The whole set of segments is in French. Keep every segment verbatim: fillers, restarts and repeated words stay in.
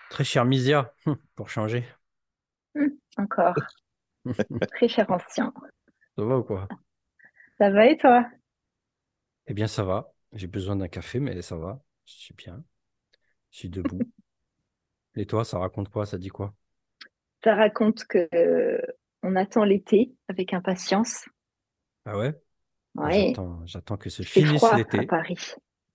Très cher Misia, pour changer. Hmm, encore. Très cher ancien. Ça va ou quoi? Ça va et toi? Eh bien, ça va. J'ai besoin d'un café, mais ça va. Je suis bien. Je suis debout. Et toi, ça raconte quoi? Ça dit quoi? Ça raconte que euh, on attend l'été avec impatience. Ah ouais? Moi, Ouais, j'attends, j'attends que se il fait finisse froid à l'été. Paris.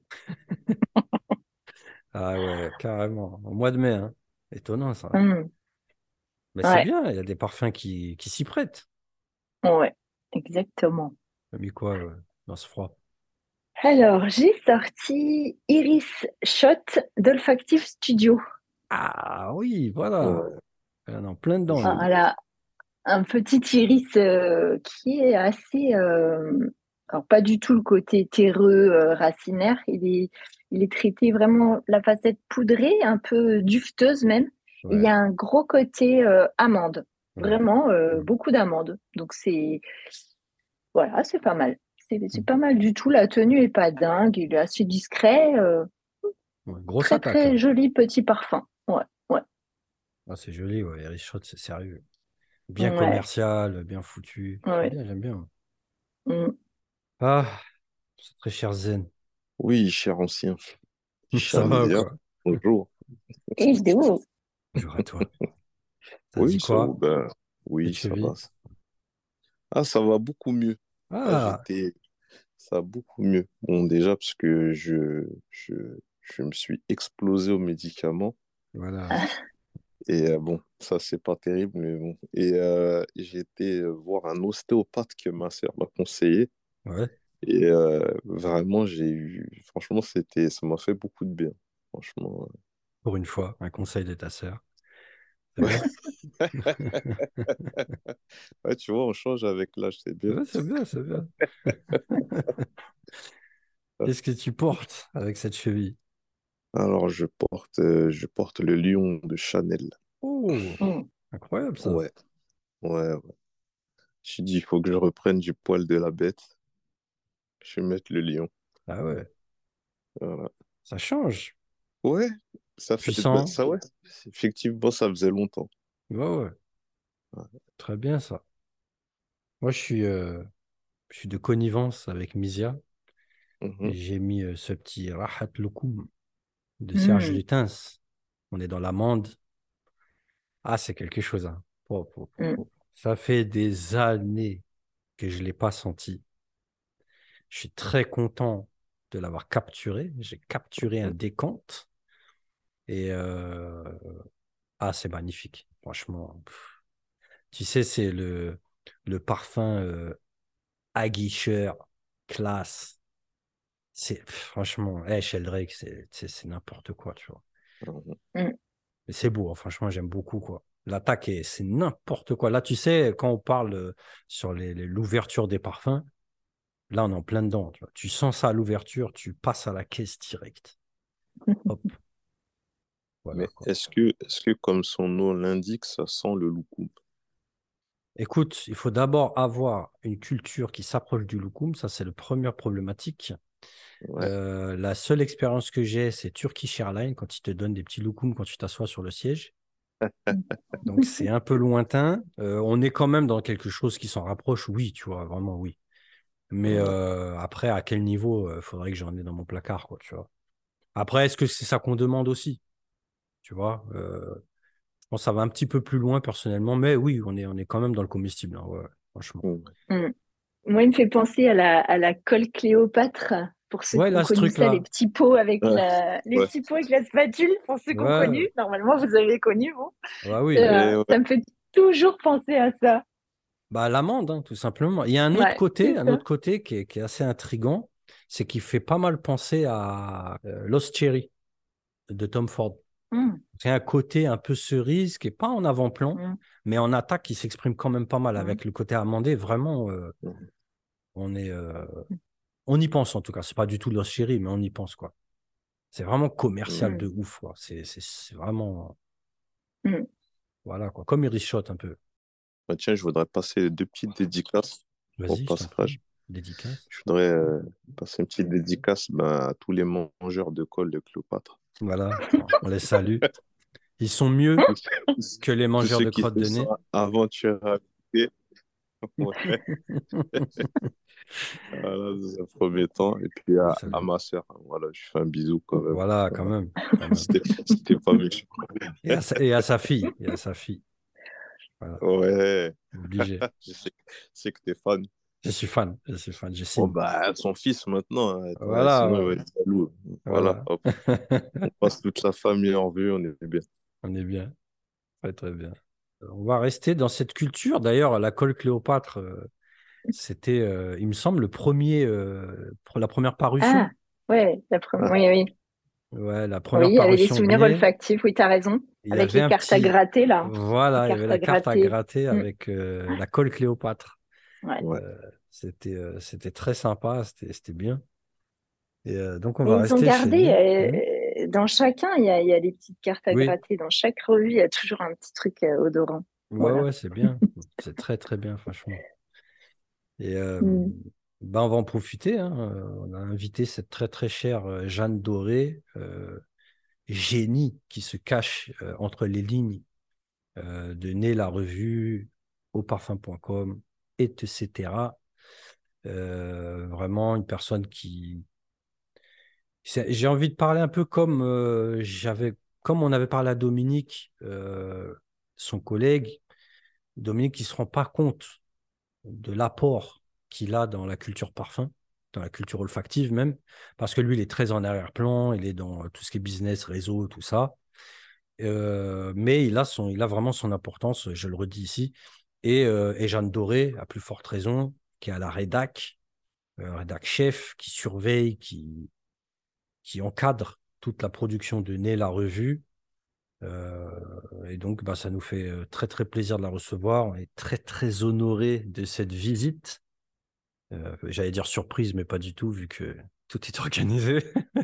Ah ouais, carrément. Au mois de mai, hein. Étonnant, ça. Hmm, Mais c'est ouais, bien, il y a des parfums qui, qui s'y prêtent. ouais, exactement. T'as mis quoi euh, dans ce froid? Alors, j'ai sorti Iris Shot d'Olfactive Studio. Ah oui, voilà. Euh, Ah non, plein dedans, là. Elle a un petit iris euh, qui est assez, euh, alors pas du tout le côté terreux, euh, racinaire. Il est, il est traité vraiment la facette poudrée, un peu dufteuse même. Et il y Ouais, a un gros côté euh, amande, ouais. vraiment euh, Mm. beaucoup d'amandes. Donc c'est, voilà, c'est pas mal. C'est c'est Mm. pas mal du tout. La tenue est pas dingue, il est assez discret. Euh, Ouais, grosse très attaque, très hein. joli petit parfum. Ouais, ouais, Ah, c'est joli, ouais. Eric Schroth, c'est sérieux. Bien ouais, commercial, bien foutu. J'aime ouais. bien, j'aime bien. Mm. Ah, c'est très cher Zen. Oui, cher ancien, cher Ça va ou Média, quoi? bonjour. Et de ouf. Bonjour à toi. Ça dit Oui, ça, quoi? ben, Cette oui, ça va. cheville? Ah, ça va beaucoup mieux. Ah, Ah, j'étais, ça va beaucoup mieux. Bon, déjà, parce que je, je, je me suis explosé aux médicaments. voilà. Et euh, bon, ça, c'est pas terrible, mais bon. Et euh, j'ai été euh, voir un ostéopathe que ma sœur m'a conseillé. Ouais, Et euh, vraiment, j'ai eu, franchement, c'était, ça m'a fait beaucoup de bien. Franchement. pour une fois, un conseil de ta sœur. C'est euh. bien. Ouais, tu vois, on change avec l'âge, c'est bien. Ouais, c'est bien, c'est bien. Qu'est-ce que tu portes avec cette cheville? Alors, je porte, euh, je porte le lion de Chanel. Oh, Mm. incroyable ça. Ouais, ouais, ouais. Je dis, il faut que je reprenne du poil de la bête. Je vais mettre le lion. Ah ouais, Voilà. ça change. Ouais, ça fait, bah, Puissant. ça, ouais. Effectivement, ça faisait longtemps. Ouais, ouais, très bien ça. Moi, je suis, euh, je suis de connivence avec Misia. Mhm. Et j'ai mis euh, ce petit Rahat Loukoum de Serge Mm. Lutens. On est dans l'amande. Ah, c'est quelque chose, hein. Po, po, po, Mm. po. Ça fait des années que je ne l'ai pas senti. Je suis très content de l'avoir capturé. J'ai capturé un Mhm. décompte. Et euh, ah, c'est magnifique. Franchement. Pff. Tu sais, c'est le, le parfum euh, aguicheur, classe. C'est pff, franchement, hey, Sheldrake, c'est c'est- c'est n'importe quoi, tu vois. Mhm. Mm. Mais c'est beau, hein, franchement, j'aime beaucoup, quoi. L'attaque, est- c'est n'importe quoi. Là, tu sais, quand on parle euh, sur les- les- l'ouverture des parfums, là, on est en plein dedans. Tu vois. Tu sens ça à l'ouverture, tu passes à la caisse directe. Hop, voilà, Mais quoi. est-ce que, est-ce que, comme son nom l'indique, ça sent le loukoum? Écoute, il faut d'abord avoir une culture qui s'approche du loukoum. Ça, c'est la première problématique. Ouais. Euh, la seule expérience que j'ai, c'est Turkish Airlines, quand ils te donnent des petits loukoums quand tu t'assois sur le siège. Donc, c'est un peu lointain. Euh, on est quand même dans quelque chose qui s'en rapproche, oui, tu vois, vraiment, oui. Mais Ouais. euh, après, à quel niveau, il faudrait que j'en ai dans mon placard, quoi, tu vois. Après, est-ce que c'est ça qu'on demande aussi, tu vois? Euh, je pense que ça va un petit peu plus loin personnellement, mais oui, on est, on est quand même dans le comestible, hein, ouais, ouais, franchement. Ouais. Mm. Moi, il me fait penser à la, à la colle Cléopâtre, pour ceux Ouais, qui ont là, ce connu ça, les truc-là. petits pots avec Ouais. la, les Ouais. petits pots avec la spatule, pour ceux qui ont connu. Ouais, Normalement, vous avez connu, vous. bah oui. Euh, Et ouais. ça me fait toujours penser à ça. Bah, l'amande, hein, tout simplement. Il y a un autre Ouais, côté, c'est un ça. autre côté qui est, qui est assez intriguant, c'est qu'il fait pas mal penser à euh, Lost Cherry de Tom Ford. Mm. C'est un côté un peu cerise qui est pas en avant-plan, Mm. mais en attaque qui s'exprime quand même pas mal Mm. avec le côté amandé. Vraiment, euh, Mhm. on est, euh, on y pense en tout cas. C'est pas du tout Lost Cherry, mais on y pense quoi. C'est vraiment commercial de Mm. ouf quoi. C'est, c'est, c'est vraiment, Mm. voilà quoi. Comme Iris Shot un peu. Bah, tiens, je voudrais passer deux petites dédicaces au Vas-y, je t'en prie. passage. Dédicace. Je voudrais euh, passer une petite dédicace ben, à tous les mangeurs de colle de Cléopâtre. Voilà, on les salue. Ils sont mieux que les Tous mangeurs ceux de qui crottes se de sont nez. aventurés à goûter. Ouais, voilà, dans un premier temps. Et puis Je à, à salue. ma sœur, voilà, je fais un bisou quand même. Voilà, quand Voilà. même, quand même. C'était, c'était pas méchant. Et à sa, et à sa fille, et à sa fille. Voilà, Ouais, obligé. je sais, je sais que t'es fan. Je suis fan, je suis fan, je Bon, signe. bah, son fils maintenant, hein. Attends, Voilà, sinon il ouais, va être jaloux. Voilà, voilà. hop, on passe toute la famille en vue, on est bien. On est bien, très très bien. On va rester dans cette culture. D'ailleurs, la colle Cléopâtre, euh, c'était, euh, il me semble, le premier, euh, pour la première parution. Ah, ouais, la première, Ah, oui, oui. Ouais, la Oui, première il y avait des parution de souvenirs nez. olfactifs, oui, tu as raison. Il y Avec avait les un cartes à petit, gratter, là. Les voilà, il y avait cartes la à carte à gratter. gratter Mm, avec euh, la colle Cléopâtre. ouais. ouais. Euh, c'était, euh, c'était très sympa, c'était, c'était bien. Et euh, donc, on Mais va ils ont rester chez gardé, Ney. Hmm. euh, dans chacun, il y a, il y a des petites cartes à Oui, gratter. Dans chaque revue, il y a toujours un petit truc euh, odorant. ouais, Voilà. ouais, c'est bien. C'est très, très bien, franchement. Et euh, Mm. ben, on va en profiter, hein. Euh, On a invité cette très, très chère euh, Jeanne Doré, euh, génie qui se cache euh, entre les lignes euh, de Nez la revue, au parfum point com, et cetera. Euh, vraiment une personne qui. c'est- J'ai envie de parler un peu comme euh, j'avais, comme on avait parlé à Dominique, euh, son collègue, Dominique qui ne se rend pas compte de l'apport qu'il a dans la culture parfum, dans la culture olfactive même, parce que lui, il est très en arrière-plan, il est dans tout ce qui est business, réseau, tout ça. Euh, mais il a, son, il a vraiment son importance, je le redis ici. Et, euh, et Jeanne Doré, à plus forte raison, qui est à la rédac, euh, rédac chef, qui surveille, qui, qui encadre toute la production de Nez la revue. Euh, et donc, bah, ça nous fait euh, très, très plaisir de la recevoir. On est très, très honoré de cette visite. Euh, j'allais dire surprise, mais pas du tout, vu que tout est organisé.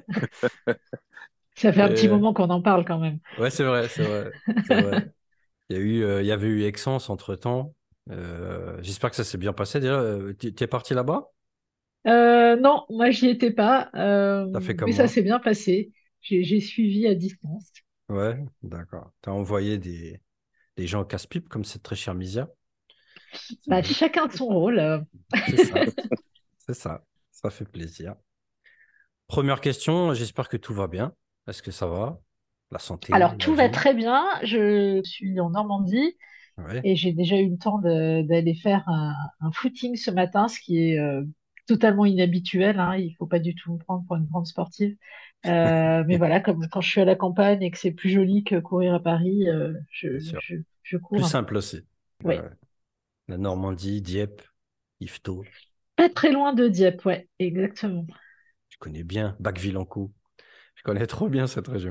Ça fait un petit Et... moment qu'on en parle quand même. Ouais, c'est vrai, c'est vrai, c'est vrai. Il y a eu, euh, il y avait eu Aix-en entre-temps. Euh, j'espère que ça s'est bien passé. Déjà, euh, tu es parti là-bas? Euh, non, moi j'y étais pas, euh, T'as fait comme mais ça moi? s'est bien passé. J'ai j'ai suivi à distance. Ouais, d'accord. T'as envoyé des, des gens au casse-pipe, comme cette très chère Misia. C'est Bah, bien. chacun de son rôle. euh. C'est ça, c'est ça. Ça fait plaisir. Première question, j'espère que tout va bien. Est-ce que ça va? La santé, Alors la tout va vie? très bien. Je suis en Normandie Ouais. et j'ai déjà eu le temps de- d'aller faire un, un footing ce matin, ce qui est euh, totalement inhabituel, hein. Il faut pas du tout me prendre pour une grande sportive. Euh, mais voilà, comme quand je suis à la campagne et que c'est plus joli que courir à Paris, euh, je, C'est sûr. je, je Plus cours un peu. simple aussi. Oui. Ouais. La Normandie, Dieppe, Yvetot. Pas très loin de Dieppe, ouais, exactement. Je connais bien Bac-Villancourt. Je connais trop bien cette région.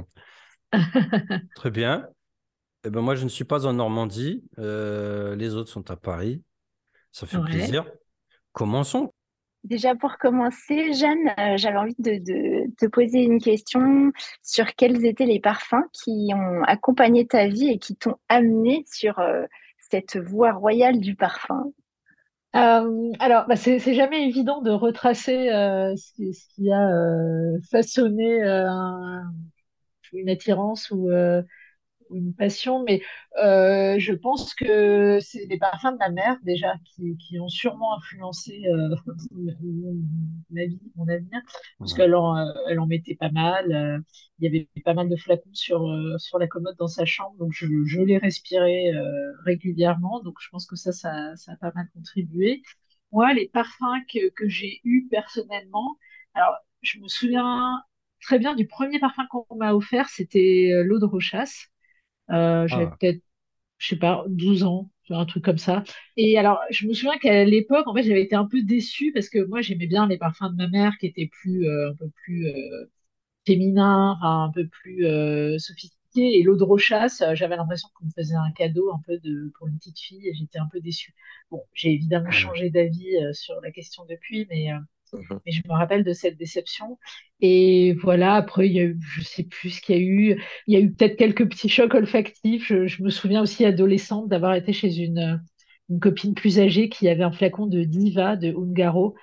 Très bien. Eh ben moi, je ne suis pas en Normandie. Euh, les autres sont à Paris. Ça fait Ouais. plaisir. Commençons. Déjà pour commencer, Jeanne, euh, j'avais envie de, de te poser une question sur quels étaient les parfums qui ont accompagné ta vie et qui t'ont amené sur euh, cette voie royale du parfum. Euh, alors, bah, c'est c'est jamais évident de retracer euh, ce qui, ce qui a euh, façonné euh, un- une attirance ou euh, une passion, mais euh, je pense que c'est les parfums de ma mère déjà qui, qui ont sûrement influencé euh, mon- ma vie, mon avenir, parce Ouais. qu'elle en, euh, elle en mettait pas mal. Euh, il y avait pas mal de flacons sur, euh, sur la commode dans sa chambre, donc je, je les respirais euh, régulièrement, donc je pense que ça, ça, ça a pas mal contribué. Moi, les parfums que, que j'ai eus personnellement, alors je me souviens très bien du premier parfum qu'on m'a offert, c'était euh, l'eau de Rochas. Euh, j'avais Ah, peut-être, je sais pas, douze ans, un truc comme ça. Et alors, je me souviens qu'à l'époque, en fait, j'avais été un peu déçue parce que moi, j'aimais bien les parfums de ma mère qui étaient plus, euh, un peu plus euh, féminins, enfin, un peu plus euh, sophistiqués. Et l'eau de Rochas, euh, j'avais l'impression qu'on me faisait un cadeau un peu de, pour une petite fille et j'étais un peu déçue. Bon, j'ai évidemment ouais. changé d'avis euh, sur la question depuis, mais euh, Mhm. mais je me rappelle de cette déception. Et voilà, après, il y a eu, je sais plus ce qu'il y a eu. Il y a eu peut-être quelques petits chocs olfactifs. Je, je me souviens aussi, adolescente, d'avoir été chez une, une copine plus âgée qui avait un flacon de Diva, de Ungaro.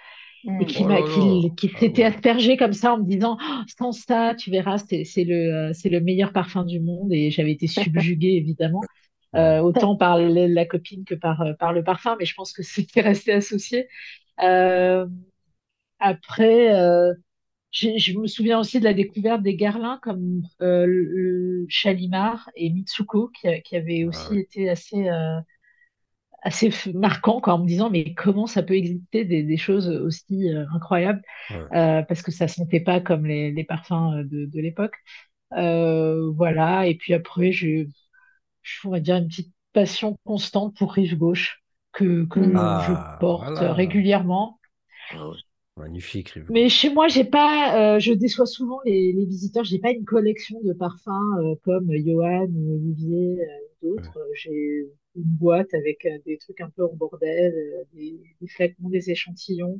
et Mm. qui Oh m'a, là là. qui, qui Ah s'était ouais. aspergé comme ça en me disant, oh, sans ça, tu verras, c'est, c'est le, euh, c'est le meilleur parfum du monde. Et j'avais été subjuguée, évidemment, euh, Ouais. autant par le- la copine que par, euh, par le parfum, mais je pense que c'était resté associé. Euh, après, euh, j'ai- je me souviens aussi de la découverte des Guerlain comme euh, le Shalimar et Mitsuko, qui, a- qui avaient Ah aussi ouais. été assez, euh, assez f- marquants, quoi, en me disant, mais comment ça peut exister des, des choses aussi euh, incroyables, Ouais. euh, parce que ça sentait pas comme les, les parfums euh, de, de l'époque. Euh, voilà, et puis après, j'ai, je pourrais dire, une petite passion constante pour Rive Gauche, que, que je Mm. Ah, porte voilà. régulièrement. Ah ouais. Magnifique, Rive Mais Gauche. chez moi, j'ai pas, euh, je déçois souvent les, les visiteurs. J'ai pas une collection de parfums euh, comme Johan ou Olivier euh, ou Ouais. d'autres. Euh, J'ai une boîte avec euh, des trucs un peu en bordel, euh, des, des flacons, des échantillons.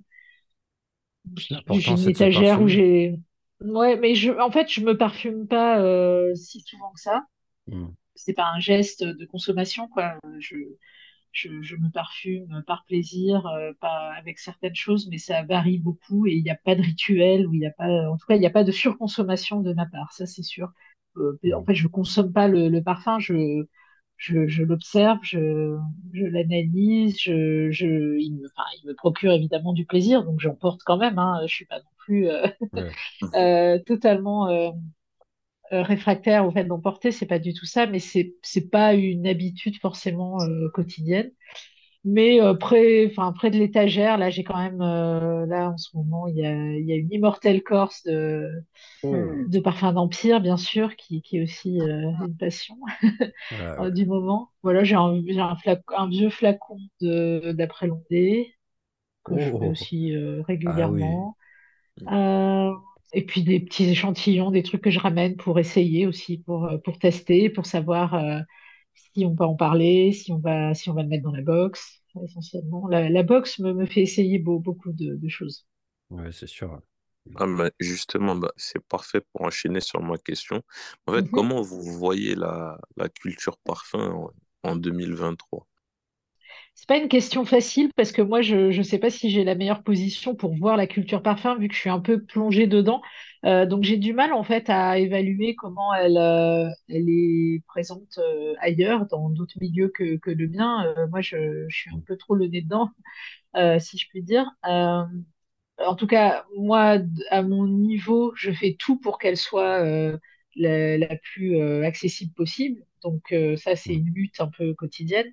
J'ai L'important, une c'est de se étagère où parfumer. j'ai, ouais, mais je, en fait, je me parfume pas euh, si souvent que ça. Hmm. C'est pas un geste de consommation, quoi. Je, je, je me parfume par plaisir, euh, pas avec certaines choses, mais ça varie beaucoup et il n'y a pas de rituel ou il n'y a pas, en tout cas, il n'y a pas de surconsommation de ma part, ça c'est sûr. Euh, en Hmm. fait, je consomme pas le, le parfum, je, je, je l'observe, je, je l'analyse, je, je, il me, enfin, il me procure évidemment du plaisir, donc j'en porte quand même. Hein, je suis pas non plus euh, Ouais. euh, totalement euh, euh, réfractaire au fait d'en porter, c'est pas du tout ça, mais c'est c'est pas une habitude forcément euh, quotidienne. Mais euh, près, enfin, près de l'étagère, là, j'ai quand même, euh, là, en ce moment, il y a, il y a une Immortelle Corse de, Oh. Mm. de parfum d'Empire, bien sûr, qui, qui est aussi euh, une passion Ah euh, ouais. du moment. Voilà, j'ai un, j'ai un, flac- un vieux flacon de d'après Londres que je mets Oh. aussi euh, Ah oui. régulièrement. Euh, et puis des petits échantillons, des trucs que je ramène pour essayer aussi, pour, euh, pour tester, pour savoir euh, si on va en parler, si on va, si on va le mettre dans la box, essentiellement. La, la box me, me fait essayer beau- beaucoup de, de choses. Ouais, c'est sûr. Ah, mais justement, bah, c'est parfait pour enchaîner sur ma question. En fait, Mhm. comment vous voyez la, la culture parfum en, en deux mille vingt-trois? C'est pas une question facile parce que moi, je ne sais pas si j'ai la meilleure position pour voir la culture parfum vu que je suis un peu plongée dedans. Euh, donc j'ai du mal en fait à évaluer comment elle, euh, elle est présente euh, ailleurs, dans d'autres milieux que, que le mien. Euh, moi, je, je suis un peu trop le nez dedans, euh, si je puis dire. Euh, en tout cas, moi, d- à mon niveau, je fais tout pour qu'elle soit euh, la, la plus euh, accessible possible. Donc euh, ça, c'est Hmm. une lutte un peu quotidienne.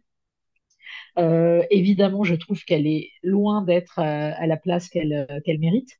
Euh, évidemment, je trouve qu'elle est loin d'être à, à la place qu'elle euh, qu'elle mérite.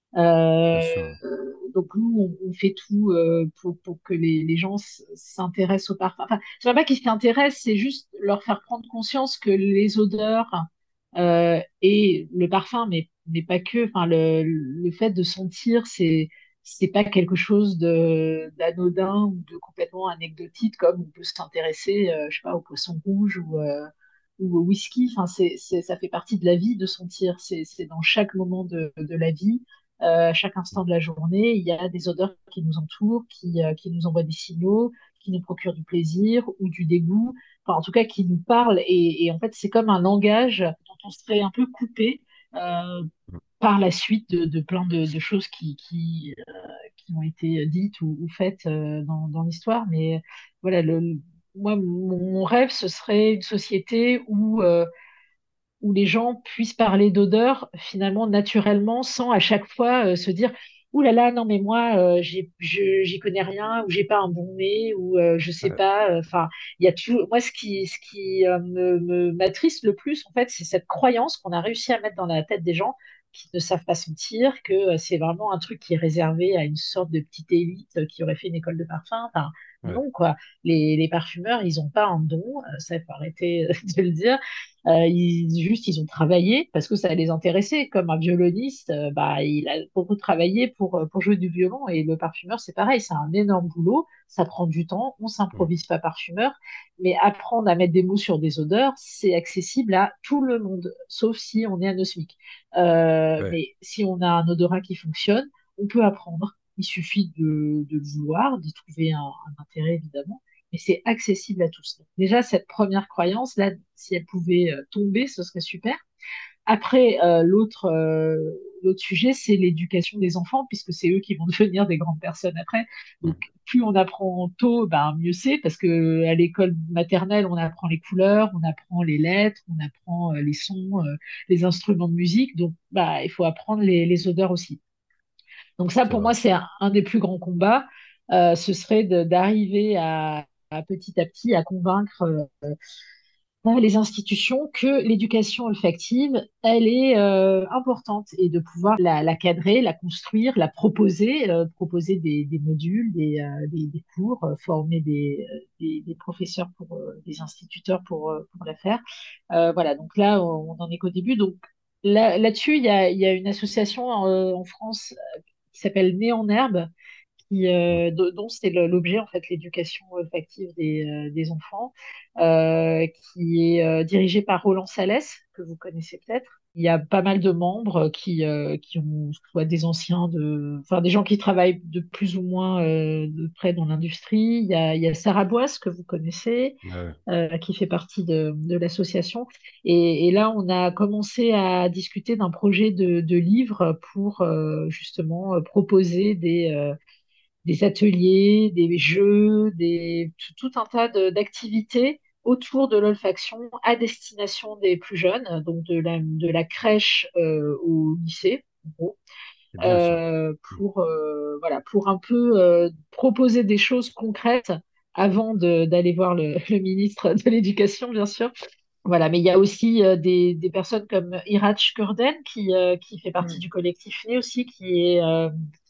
Bien Euh, sûr. donc nous, on, on fait tout euh, pour, pour que les, les gens s- s'intéressent au parfum. Enfin, c'est pas pas qu'ils s'intéressent, c'est juste leur faire prendre conscience que les odeurs euh, et le parfum, mais, mais pas que. Enfin, le, le fait de sentir, c'est c'est pas quelque chose de d'anodin ou de complètement anecdotique, comme on peut s'intéresser, euh, je sais pas, au poisson rouge ou euh, ou au whisky. Enfin, c'est, c'est, ça fait partie de la vie de sentir. C'est, c'est dans chaque moment de, de la vie, euh, à chaque instant de la journée, il y a des odeurs qui nous entourent, qui, euh, qui nous envoient des signaux, qui nous procurent du plaisir ou du dégoût, enfin, en tout cas qui nous parlent. Et, et en fait, c'est comme un langage dont on serait un peu coupé euh, Hmm. par la suite de, de plein de, de choses qui, qui, euh, qui ont été dites ou, ou faites euh, dans, dans l'histoire. Mais voilà, le, moi, mon, mon rêve, ce serait une société où euh, où les gens puissent parler d'odeur finalement naturellement sans à chaque fois euh, se dire ouh là là non mais moi euh, j'ai je j'y connais rien ou j'ai pas un bon nez ou euh, je sais Ouais. pas enfin il y a toujours moi ce qui ce qui euh, me me- m'attriste le plus en fait c'est cette croyance qu'on a réussi à mettre dans la tête des gens qui ne savent pas sentir que euh, c'est vraiment un truc qui est réservé à une sorte de petite élite euh, qui aurait fait une école de parfum enfin Ouais. non quoi les, les parfumeurs ils ont pas un don euh, ça faut arrêter de le dire euh, ils, juste, ils ont travaillé parce que ça les intéressait. Comme un violoniste, euh, bah, il a beaucoup travaillé pour, euh, pour jouer du violon et le parfumeur, c'est pareil, c'est un énorme boulot, ça prend du temps, on Hmm. s'improvise pas parfumeur, mais apprendre à mettre des mots sur des odeurs, c'est accessible à tout le monde, sauf si on est anosmique. Euh, Ouais. mais si on a un odorat qui fonctionne, on peut apprendre. Il suffit de, de le vouloir, d'y trouver un, un intérêt évidemment mais c'est accessible à tous. Donc, déjà, cette première croyance, là, si elle pouvait euh, tomber, ce serait super. Après, euh, l'autre euh, l'autre sujet, c'est l'éducation des enfants, puisque c'est eux qui vont devenir des grandes personnes après. Donc, Mm. plus on apprend tôt, ben, mieux c'est, parce que à l'école maternelle, on apprend les couleurs, on apprend les lettres, on apprend euh, les sons, euh, les instruments de musique. Donc, bah, il faut apprendre les, les odeurs aussi. Donc ça, C'est pour vrai. moi, c'est un, un des plus grands combats. Euh, ce serait de- d'arriver à, à petit à petit à convaincre euh, euh, les institutions que l'éducation olfactive, elle est euh, importante et de pouvoir la, la cadrer, la construire, la proposer, euh, proposer des, des modules, des, euh, des, des cours, euh, former des, euh, des, des professeurs pour euh, des instituteurs pour, euh, pour la faire. Euh, voilà, donc là, on, on en est qu'au début. Donc là, là-dessus, il y a, il y a une association euh, en France qui s'appelle Né en Herbe, qui, Mm. euh, do- dont c'est le- l'objet, en fait, l'éducation olfactive des, euh, des enfants, euh, qui est euh, dirigée par Roland Salès, que vous connaissez peut-être. Il y a pas mal de membres qui, euh, qui ont soit des anciens, de, enfin des gens qui travaillent de plus ou moins euh, de près dans l'industrie. Il y a, il y a Sarah Boisse, que vous connaissez, Ouais. euh, qui fait partie de, de l'association. Et, et là, on a commencé à discuter d'un projet de, de livre pour euh, justement euh, proposer des, euh, des ateliers, des jeux, des, tout, tout un tas de- d'activités autour de l'olfaction à destination des plus jeunes, donc de la, de la crèche euh, au lycée, en gros, C'est bien ça. euh, Mm. pour, euh, voilà, pour un peu euh, proposer des choses concrètes avant de- d'aller voir le, le ministre de l'Éducation, bien sûr. Voilà, mais il y a aussi euh, des, des personnes comme Iraj Kurden qui, euh, qui fait partie Mm. du collectif Né aussi, qui est, euh,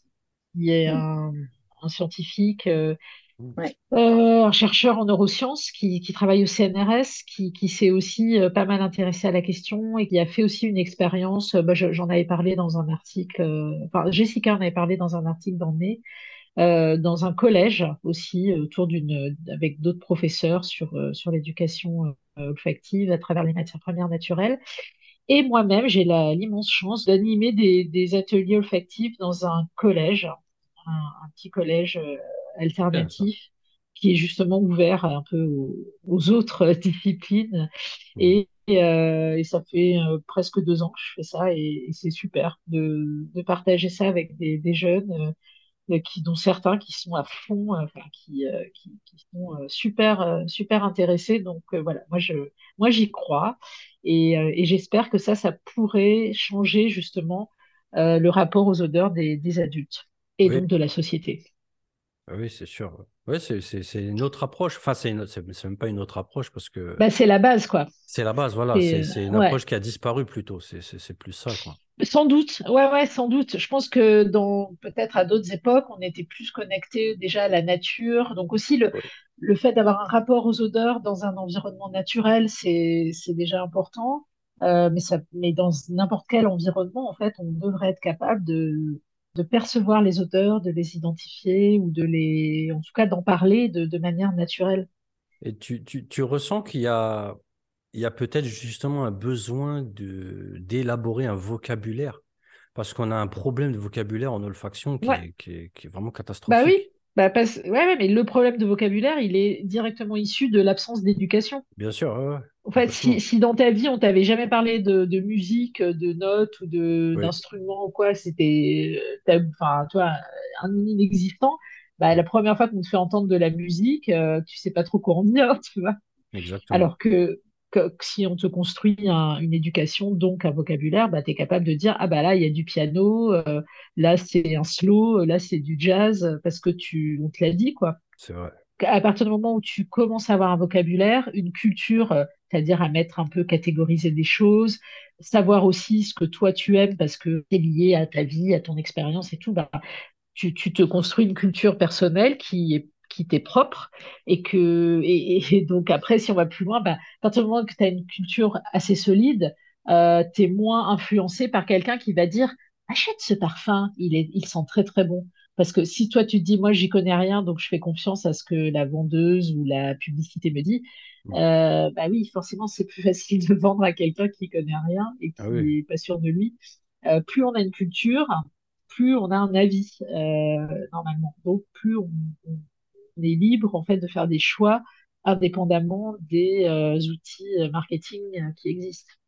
qui est Mm. un, un scientifique, euh, Mm. Ouais. euh, un chercheur en neurosciences qui, qui travaille au C N R S, qui, qui s'est aussi euh, pas mal intéressé à la question et qui a fait aussi une expérience. Euh, bah, je- j'en avais parlé dans un article, euh, enfin Jessica en avait parlé dans un article dans Mai, euh, dans un collège aussi, euh, autour d'une, avec d'autres professeurs sur, euh, sur l'éducation euh, olfactive à travers les matières premières naturelles. Et moi-même, j'ai la- l'immense chance d'animer des, des ateliers olfactifs dans un collège, un, un petit collège euh, Bien ça. alternatif qui est justement ouvert un peu aux, aux autres disciplines. Mm. Et, euh, et ça fait euh, presque deux ans que je fais ça et, et c'est super de, de partager ça avec des, des jeunes euh, qui, dont certains qui sont à fond, euh, enfin, qui, euh, qui, qui sont euh, super, euh, super intéressés. Donc euh, voilà, moi je, moi j'y crois et, euh, et j'espère que ça, ça pourrait changer justement euh, le rapport aux odeurs des, des adultes et Oui, donc de la société. ah oui, c'est sûr. Oui, c'est c'est- c'est une autre approche. Enfin, c'est une- c'est c'est même pas une autre approche parce que Bah, c'est la base, quoi. c'est la base, voilà. C'est, C'est euh, c'est une ouais. approche qui a disparu plutôt. C'est c'est- c'est plus ça, quoi. Sans doute, ouais, ouais, sans doute. Je pense que dans peut-être à d'autres époques, on était plus connecté déjà à la nature. Donc aussi le, Oui. le fait d'avoir un rapport aux odeurs dans un environnement naturel, c'est c'est déjà important. Euh, mais ça, mais dans n'importe quel environnement, en fait, on devrait être capable de de percevoir les odeurs, de les identifier ou de les, en tout cas, d'en parler de, de manière naturelle. Et tu, tu, tu ressens qu'il y a, il y a peut-être justement un besoin de d'élaborer un vocabulaire parce qu'on a un problème de vocabulaire en olfaction qui Ouais. est, qui est, qui est vraiment Bah oui, catastrophique. bah parce... ouais, ouais, mais le problème de vocabulaire, il est directement issu de l'absence d'éducation. Bien sûr, ouais, ouais, En fait, si, complètement. si dans ta vie, on t'avait jamais parlé de, de musique, de notes ou de Oui. d'instruments ou quoi, c'était, euh, tabou, enfin, tu vois, un inexistant, bah, la première fois qu'on te fait entendre de la musique, euh, tu sais pas trop quoi en dire, tu vois. Exactement. Alors que, que- que si on te construit un- une éducation, donc un vocabulaire, bah, tu es capable de dire, ah bah là, il y a du piano, euh, là, c'est un slow, là, c'est du jazz, parce que tu, on te l'a dit, quoi. C'est vrai. À partir du moment où tu commences à avoir un vocabulaire, une culture, euh, c'est-à-dire à mettre un peu catégoriser des choses, savoir aussi ce que toi tu aimes parce que c'est lié à ta vie, à ton expérience et tout, bah, tu, tu te construis une culture personnelle qui est qui t'est propre et que et, et donc après si on va plus loin bah, à partir du moment que tu as une culture assez solide euh, tu es moins influencé par quelqu'un qui va dire achète ce parfum il est il sent très très bon parce que si toi tu te dis moi j'y connais rien donc je fais confiance à ce que la vendeuse ou la publicité me dit Mm. euh, bah oui forcément c'est plus facile de vendre à quelqu'un qui connaît rien et Ah oui, qui est pas sûr de lui. Euh, plus on a une culture plus on a un avis euh, normalement. Donc plus on, on est libre en fait de faire des choix indépendamment des euh, outils euh, marketing euh, qui existent.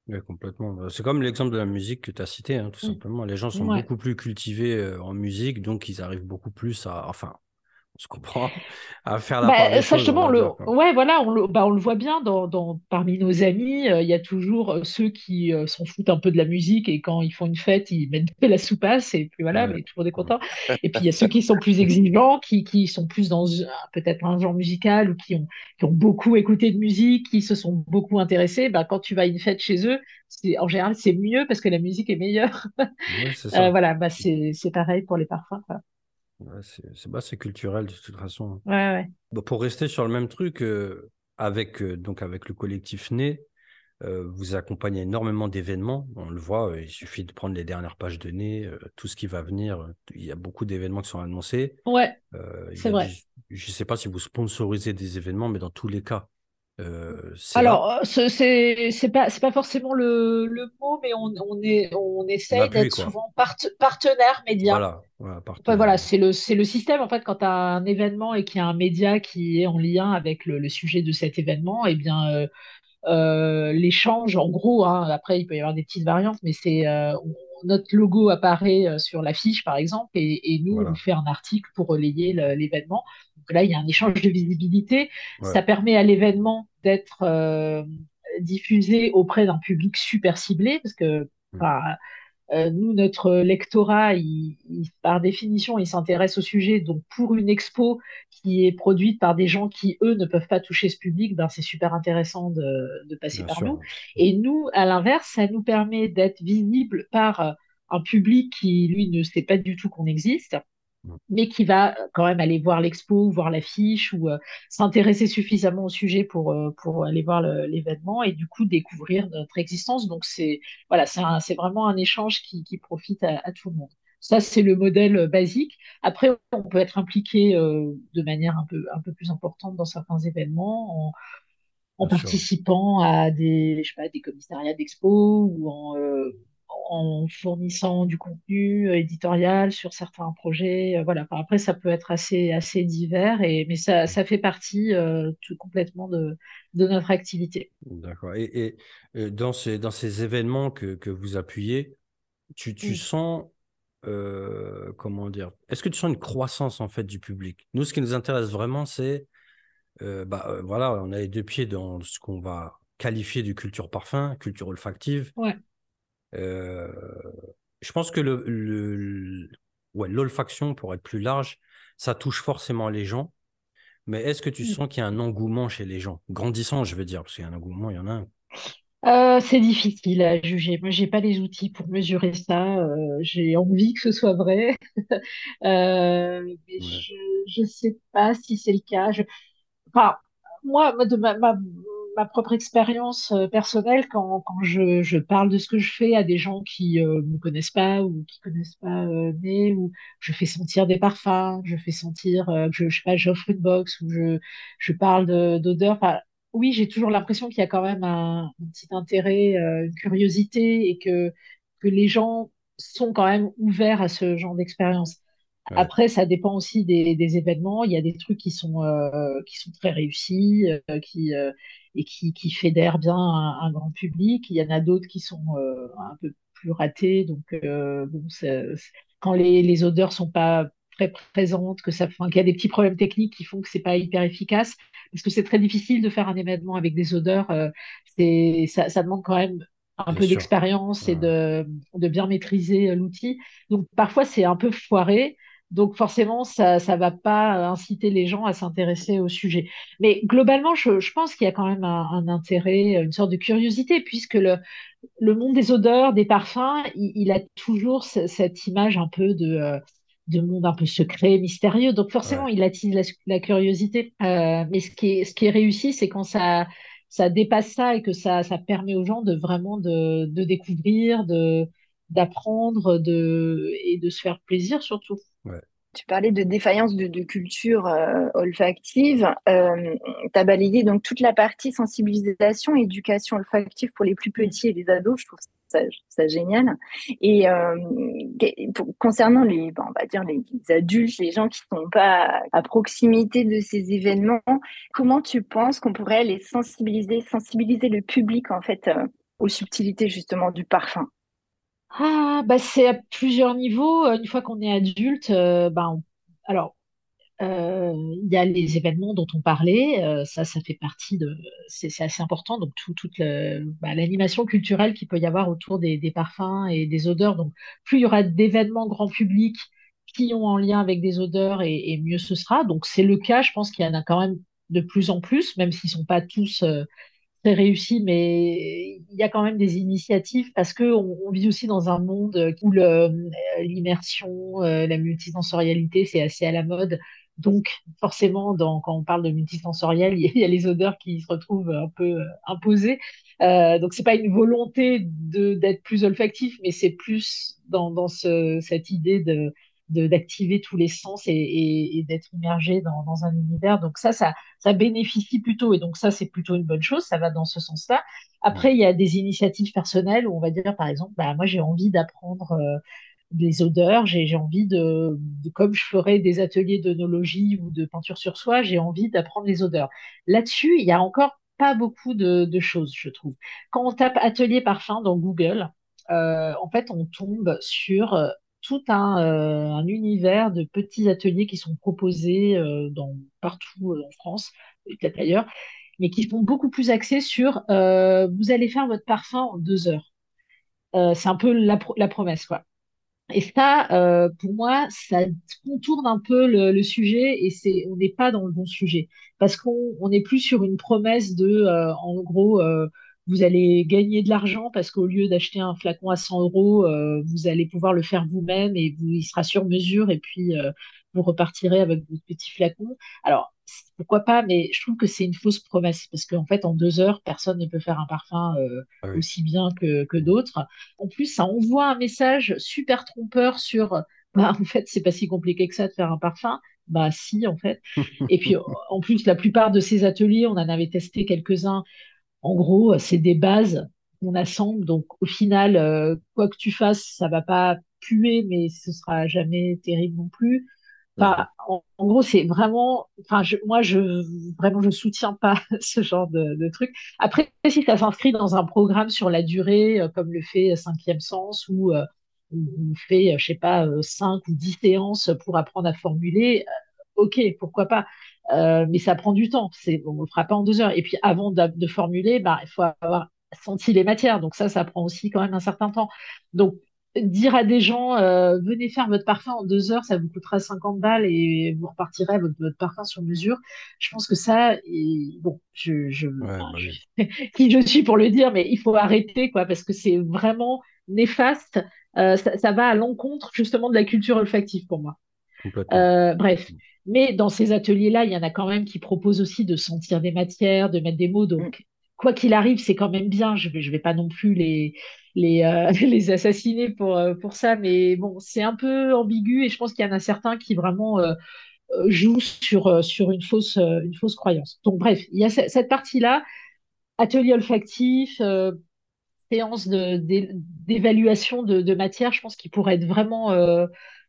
Ouais, complètement. C'est comme l'exemple de la musique que tu as cité, hein, tout Mm. simplement. Les gens sont Ouais. beaucoup plus cultivés euh, en musique, donc ils arrivent beaucoup plus à, enfin, on se comprend, à faire la part des Bah, ça choses, on justement, on va le, dire, quoi. ouais, voilà, on le, bah, on le voit bien dans, dans, parmi nos amis, euh, il y a toujours euh, ceux qui euh, s'en foutent un peu de la musique et quand ils font une fête, ils mettent de la soupasse et puis voilà, Ouais. mais tout le monde est Ouais. content. Et puis il y a ceux qui sont plus exigeants, qui, qui sont plus dans un- peut-être un genre musical ou qui ont, qui ont beaucoup écouté de musique, qui se sont beaucoup intéressés. Bah, quand tu vas à une fête chez eux, c'est, en général, c'est mieux parce que la musique est meilleure. Ouais, c'est Euh, ça. voilà, bah, c'est, c'est pareil pour les parfums, quoi. Ouais, c'est c'est- bah, c'est culturel de toute façon. Ouais, ouais. Bah, pour rester sur le même truc, euh, avec, euh, donc avec le collectif Né, euh, vous accompagnez énormément d'événements. On le voit, euh, il suffit de prendre les dernières pages de Né, euh, tout ce qui va venir. euh, Il y a beaucoup d'événements qui sont annoncés. Ouais, Euh, il y c'est a du, vrai. je ne sais pas si vous sponsorisez des événements, mais dans tous les cas, euh, c'est là. Alors, euh, ce- c'est c'est pas c'est pas forcément le, le mot, mais on, on est on essaye L'appui, d'être quoi. souvent parte- partenaire média. Voilà, voilà, Enfin, partenaire. voilà, c'est le c'est le système en fait quand tu as un événement et qu'il y a un média qui est en lien avec le, le sujet de cet événement, eh bien euh, euh, l'échange, en gros, hein, après il peut y avoir des petites variantes, mais c'est euh, on- notre logo apparaît euh, sur l'affiche par exemple, et, et nous on Voilà. fait un article pour relayer le- l'événement. Donc là il y a un échange de visibilité, Ouais. ça permet à l'événement d'être euh, diffusé auprès d'un public super ciblé, parce que Mm. enfin, euh, nous, notre lectorat, il, il- par définition, il s'intéresse au sujet. Donc, pour une expo qui est produite par des gens qui, eux, ne peuvent pas toucher ce public, ben, c'est super intéressant de, de passer Bien par nous. sûr. Et nous, à l'inverse, ça nous permet d'être visible par euh, un public qui, lui, ne sait pas du tout qu'on existe, Mm. mais qui va quand même aller voir l'expo, voir l'affiche ou euh, s'intéresser suffisamment au sujet pour, euh, pour aller voir le- l'événement et du coup découvrir notre existence. Donc c'est voilà, c'est un- c'est vraiment un échange qui, qui profite à, à tout le monde. Ça, c'est le modèle euh, basique. Après, on peut être impliqué euh, de manière un peu, un peu plus importante dans certains événements en, en Bien sûr. participant à des, je sais pas, des commissariats d'expo ou en, euh, en fournissant du contenu euh, éditorial sur certains projets. Euh, voilà. Enfin, après, ça peut être assez, assez divers, et, mais ça, ça fait partie euh, tout, complètement de, de notre activité. D'accord. Et, et, euh, dans ces, dans ces événements que, que vous appuyez, tu, tu Mm. sens, euh, comment dire, est-ce que tu sens une croissance en fait du public? Nous, ce qui nous intéresse vraiment, c'est, euh, bah, euh, voilà, on a les deux pieds dans ce qu'on va qualifier de culture parfum, culture olfactive. Ouais. Euh, je pense que le, le, le- ouais, l'olfaction, pour être plus large, ça touche forcément les gens. Mais est-ce que tu Mm. sens qu'il y a un engouement chez les gens? Grandissant, je veux dire, parce qu'il y a un engouement, il y en a un. Euh, c'est difficile à juger. Moi, j'ai pas les outils pour mesurer ça. Euh, j'ai envie que ce soit vrai, euh, mais Ouais, je je sais pas si c'est le cas. Je, enfin, moi, moi, de ma, ma, ma propre expérience euh, personnelle, quand, quand je, je parle de ce que je fais à des gens qui euh, ne me connaissent pas ou qui connaissent pas euh, Né, ou je fais sentir des parfums, je fais sentir, euh, je, je sais pas, j'offre une box ou je, je parle de- d'odeur. Enfin, oui, j'ai toujours l'impression qu'il y a quand même un, un petit intérêt, euh, une curiosité, et que, que les gens sont quand même ouverts à ce genre d'expérience. ouais, Après, ça dépend aussi des, des événements. Il y a des trucs qui sont, euh, qui sont très réussis, euh, qui, euh, et qui, qui fédèrent bien un, un grand public. Il y en a d'autres qui sont euh, un peu plus ratés. Donc, euh, bon, c'est- c'est- quand les, les odeurs sont pas très présentes, que ça, enfin, qu'il y a des petits problèmes techniques qui font que c'est pas hyper efficace, parce que c'est très difficile de faire un événement avec des odeurs. Euh, c'est, ça, ça demande quand même un bien peu sûr. d'expérience et Ouais, de, de bien maîtriser euh, l'outil. Donc, parfois, c'est un peu foiré. Donc forcément, ça ça va pas inciter les gens à s'intéresser au sujet. Mais globalement, je, je pense qu'il y a quand même un, un intérêt, une sorte de curiosité, puisque le, le monde des odeurs, des parfums, il, il a toujours ce- cette image un peu de, euh, de monde un peu secret, mystérieux. Donc forcément, ouais, il attise la, la curiosité. Euh, mais ce qui est, ce qui est réussi, c'est quand ça, ça dépasse ça et que ça, ça permet aux gens de vraiment de, de découvrir, de, d'apprendre, de, et de se faire plaisir surtout. ouais. Tu parlais de défaillance de, de culture euh, olfactive. Euh, tu as balayé donc toute la partie sensibilisation, éducation olfactive pour les plus Mm. petits et les ados. Je trouve ça, je trouve ça génial. Et euh, pour- concernant les, bon, on va dire les, les adultes, les gens qui sont pas à, à proximité de ces événements, comment tu penses qu'on pourrait les sensibiliser, sensibiliser le public en fait, euh, aux subtilités justement du parfum. Ah, bah c'est à plusieurs niveaux. Une fois qu'on est adulte, euh, bah, on- alors euh, il y a les événements dont on parlait. Euh, ça, ça fait partie de, c'est c'est assez important. Donc tout, toute le- bah, l'animation culturelle qu'il peut y avoir autour des, des parfums et des odeurs. Donc plus il y aura d'événements grand public qui ont en lien avec des odeurs et, et mieux ce sera. Donc c'est le cas. Je pense qu'il y en a quand même de plus en plus, même s'ils sont pas tous euh, très réussi, mais il y a quand même des initiatives parce que on, on vit aussi dans un monde où le- euh, l'immersion, euh, la multisensorialité, c'est assez à la mode. Donc, forcément, dans, quand on parle de multisensoriel, il y, a il y a les odeurs qui se retrouvent un peu euh, imposées. Euh, donc, c'est pas une volonté de d'être plus olfactif, mais c'est plus dans, dans ce, cette idée de de- d'activer tous les sens et, et, et d'être immergé dans, dans un univers. Donc ça, ça, ça bénéficie plutôt. Et donc ça, c'est plutôt une bonne chose. Ça va dans ce sens-là. Mm. Après, il y a des initiatives personnelles où on va dire, par exemple, bah, moi, j'ai envie d'apprendre euh, des odeurs. J'ai, j'ai envie de, de, comme je ferais des ateliers d'œnologie ou de peinture sur soie, j'ai envie d'apprendre les odeurs. Là-dessus, il y a encore pas beaucoup de, de choses, je trouve. Quand on tape atelier parfum dans Google, euh, en fait, on tombe sur euh, tout un, euh, un univers de petits ateliers qui sont proposés euh, dans, partout euh, en France, et peut-être ailleurs, mais qui sont beaucoup plus axés sur euh, vous allez faire votre parfum en deux heures. Euh, c'est un peu la, pro- la promesse, quoi. Et ça, euh, pour moi, ça contourne un peu le, le sujet et c'est, on n'est pas dans le bon sujet parce qu'on on n'est plus sur une promesse de, euh, en gros, euh, vous allez gagner de l'argent parce qu'au lieu d'acheter un flacon à cent euros, euh, vous allez pouvoir le faire vous-même et vous, il sera sur mesure et puis euh, vous repartirez avec votre petit flacon. Alors, pourquoi pas, mais je trouve que c'est une fausse promesse parce qu'en fait, en deux heures, personne ne peut faire un parfum euh, Ah oui. aussi bien que, que Mm. d'autres. En plus, ça envoie un message super trompeur sur, bah, en fait, c'est pas si compliqué que ça de faire un parfum. Bah, si, en fait. Et puis, en plus, la plupart de ces ateliers, on en avait testé quelques-uns. En gros, c'est des bases qu'on assemble. Donc, au final, euh, quoi que tu fasses, ça va pas puer, mais ce sera jamais terrible non plus. Mhm. Enfin, en, en gros, c'est vraiment, enfin, je, moi, je, vraiment, je soutiens pas ce genre de, de truc. Après, si ça s'inscrit dans un programme sur la durée, euh, comme le fait Cinquième Sens, où euh, on, on fait, euh, je sais pas, euh, cinq ou dix séances pour apprendre à formuler, euh, ok, pourquoi pas. Euh, mais ça prend du temps. C'est, on le fera pas en deux heures. Et puis, avant de, de formuler, bah, il faut avoir senti les matières. Donc ça, ça prend aussi quand même un certain temps. Donc, dire à des gens, euh, venez faire votre parfum en deux heures, ça vous coûtera cinquante balles et vous repartirez avec votre, votre parfum sur mesure. Je pense que ça, et, bon, je, je, Ouais, enfin, bah oui, je- qui je suis pour le dire, mais il faut arrêter, quoi, parce que c'est vraiment néfaste. Euh, ça, ça va à l'encontre justement de la culture olfactive pour moi. complètement. Euh, bref. Mais dans ces ateliers-là, il y en a quand même qui proposent aussi de sentir des matières, de mettre des mots. Mm. Donc, quoi qu'il arrive, c'est quand même bien. Je vais, je vais pas non plus les, les, euh, les assassiner pour, euh, pour ça. Mais bon, c'est un peu ambigu et je pense qu'il y en a certains qui vraiment euh, euh, jouent sur, euh, sur une fausse, euh, une fausse croyance. Donc, bref, il y a ce- cette partie-là, atelier olfactif, euh, séance de, d'é- d'évaluation de, de matière, je pense qu'il pourrait être vraiment euh,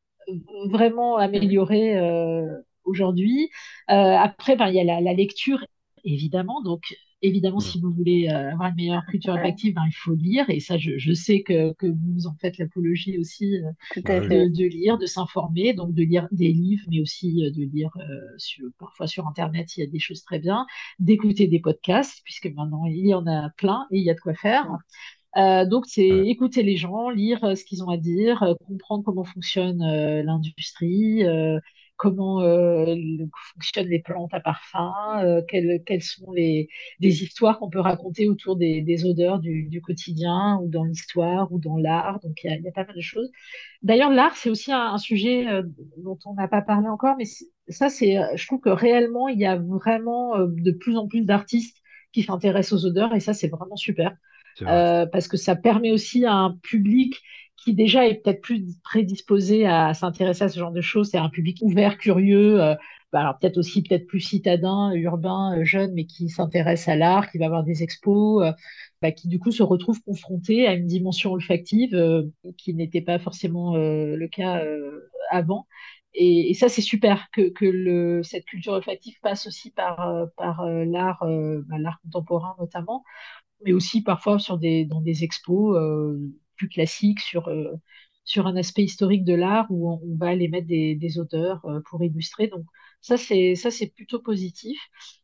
vraiment Mm. amélioré euh, aujourd'hui. Euh, après, ben, il y a la, la lecture, évidemment. Donc, évidemment, Mm. si vous voulez euh, avoir une meilleure culture Ouais, olfactive, ben, il faut lire. Et ça, je, je sais que, que vous en faites l'apologie aussi euh, tout Bah à oui. de, fait. de lire, de s'informer, donc de lire des livres, mais aussi euh, de lire euh, sur, parfois sur Internet, il y a des choses très bien, d'écouter des podcasts, puisque maintenant il y en a plein et il y a de quoi faire. Mm. Euh, donc, c'est Ouais. écouter les gens, lire euh, ce qu'ils ont à dire, euh, comprendre comment fonctionne euh, l'industrie, euh, comment euh, le- fonctionnent les plantes à parfum, euh, quelles, quelles sont les, des histoires qu'on peut raconter autour des, des odeurs du, du quotidien ou dans l'histoire ou dans l'art. Donc, il y a, il y a pas mal de choses. D'ailleurs, l'art, c'est aussi un, un sujet euh, dont on n'a pas parlé encore, mais c'est- ça, c'est, euh, je trouve que réellement, il y a vraiment euh, de plus en plus d'artistes qui s'intéressent aux odeurs et ça, c'est vraiment super C'est vrai. euh, parce que ça permet aussi à un public qui déjà est peut-être plus prédisposé à s'intéresser à ce genre de choses, c'est un public ouvert, curieux, euh, bah alors peut-être aussi peut-être plus citadin, urbain, euh, jeune, mais qui s'intéresse à l'art, qui va avoir des expos, euh, bah, qui du coup se retrouve confronté à une dimension olfactive euh, qui n'était pas forcément euh, le cas euh, avant. Et, et ça, c'est super que, que le, cette culture olfactive passe aussi par, euh, par euh, l'art, euh, bah, l'art contemporain notamment mais aussi parfois sur des, dans des expos euh, plus classiques sur, euh, sur un aspect historique de l'art où on, on va aller mettre des, des auteurs euh, pour illustrer. Donc ça, c'est ça, c'est plutôt positif.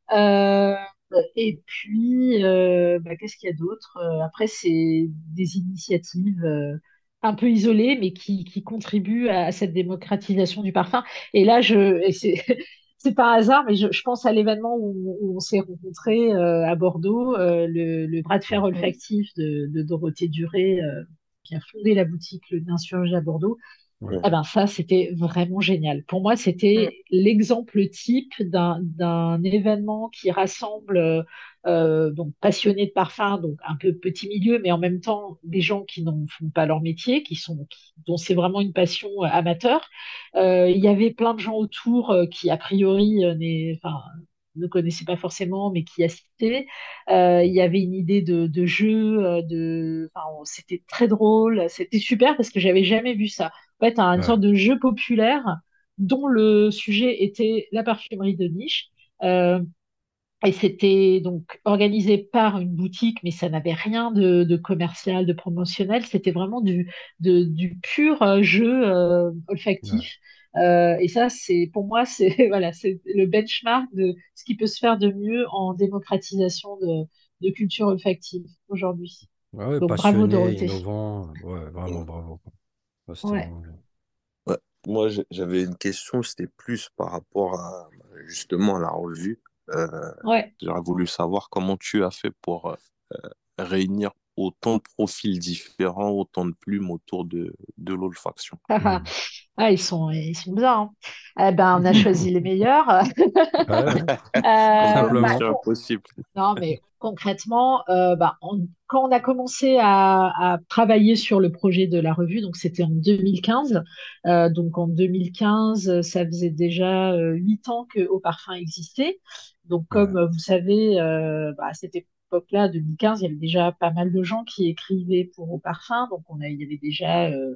Euh, et puis, euh, bah, qu'est-ce qu'il y a d'autre? Euh, Après, c'est des initiatives euh, un peu isolées, mais qui, qui contribuent à, à cette démocratisation du parfum. Et là, je, et c'est, c'est par hasard, mais je, je pense à l'événement où, où on s'est rencontrés euh, à Bordeaux, euh, le, le bras de fer Oui. olfactif de, de Dorothée Duré, euh, qui a fondé la boutique Le Nain-Surgé à Bordeaux. Ouais. Eh ben ça, c'était vraiment génial. Pour moi, Mm. c'était l'exemple type d'un d'un événement qui rassemble euh, euh, donc passionnés de parfum, donc un peu petit milieu, mais en même temps des gens qui n'en font pas leur métier, qui sont qui- dont c'est vraiment une passion euh, amateur. Euh, il y avait plein de gens autour euh, qui a priori euh, n'est- enfin, ne connaissaient pas forcément, mais qui assistaient. Euh, il y avait une idée de, de jeu, euh, de, enfin, on- c'était très drôle, c'était super parce que j'avais jamais vu ça. En fait, une Ouais. sorte de jeu populaire dont le sujet était la parfumerie de niche. Euh, et c'était donc organisé par une boutique, mais ça n'avait rien de, de commercial, de promotionnel. C'était vraiment du, de- du pur euh, jeu euh, Ouais. olfactif. Euh, et ça, c'est pour moi, c'est voilà, c'est le benchmark de ce qui peut se faire de mieux en démocratisation de, de culture olfactive aujourd'hui. Ouais, ouais, Donc bravo passionné, Dorothée. innovant. Ouais, vraiment Ouais. bravo, quoi. Ouais, c'était Ouais, vraiment bien. Ouais. Moi, j'ai- j'avais une question, c'était plus par rapport à justement à la revue. Euh, ouais. J'aurais voulu savoir comment tu as fait pour euh, réunir autant de profils différents, autant de plumes autour de, de l'olfaction. Mhm. Ah, ils sont, ils sont bien, hein. Eh ben, on a choisi les meilleurs. Ouais, ouais, Euh, Comme bah, simplement. mission con- impossible. non, mais concrètement, euh, bah, on- quand on a commencé à, à travailler sur le projet de la revue, donc c'était en deux mille quinze, euh, donc en deux mille quinze, ça faisait déjà euh, huit ans que Au Parfum existait. Donc Ouais. comme euh, vous savez, euh, bah, à cette époque-là, deux mille quinze, il y avait déjà pas mal de gens qui écrivaient pour Au Parfum. Donc on a, il y avait déjà euh,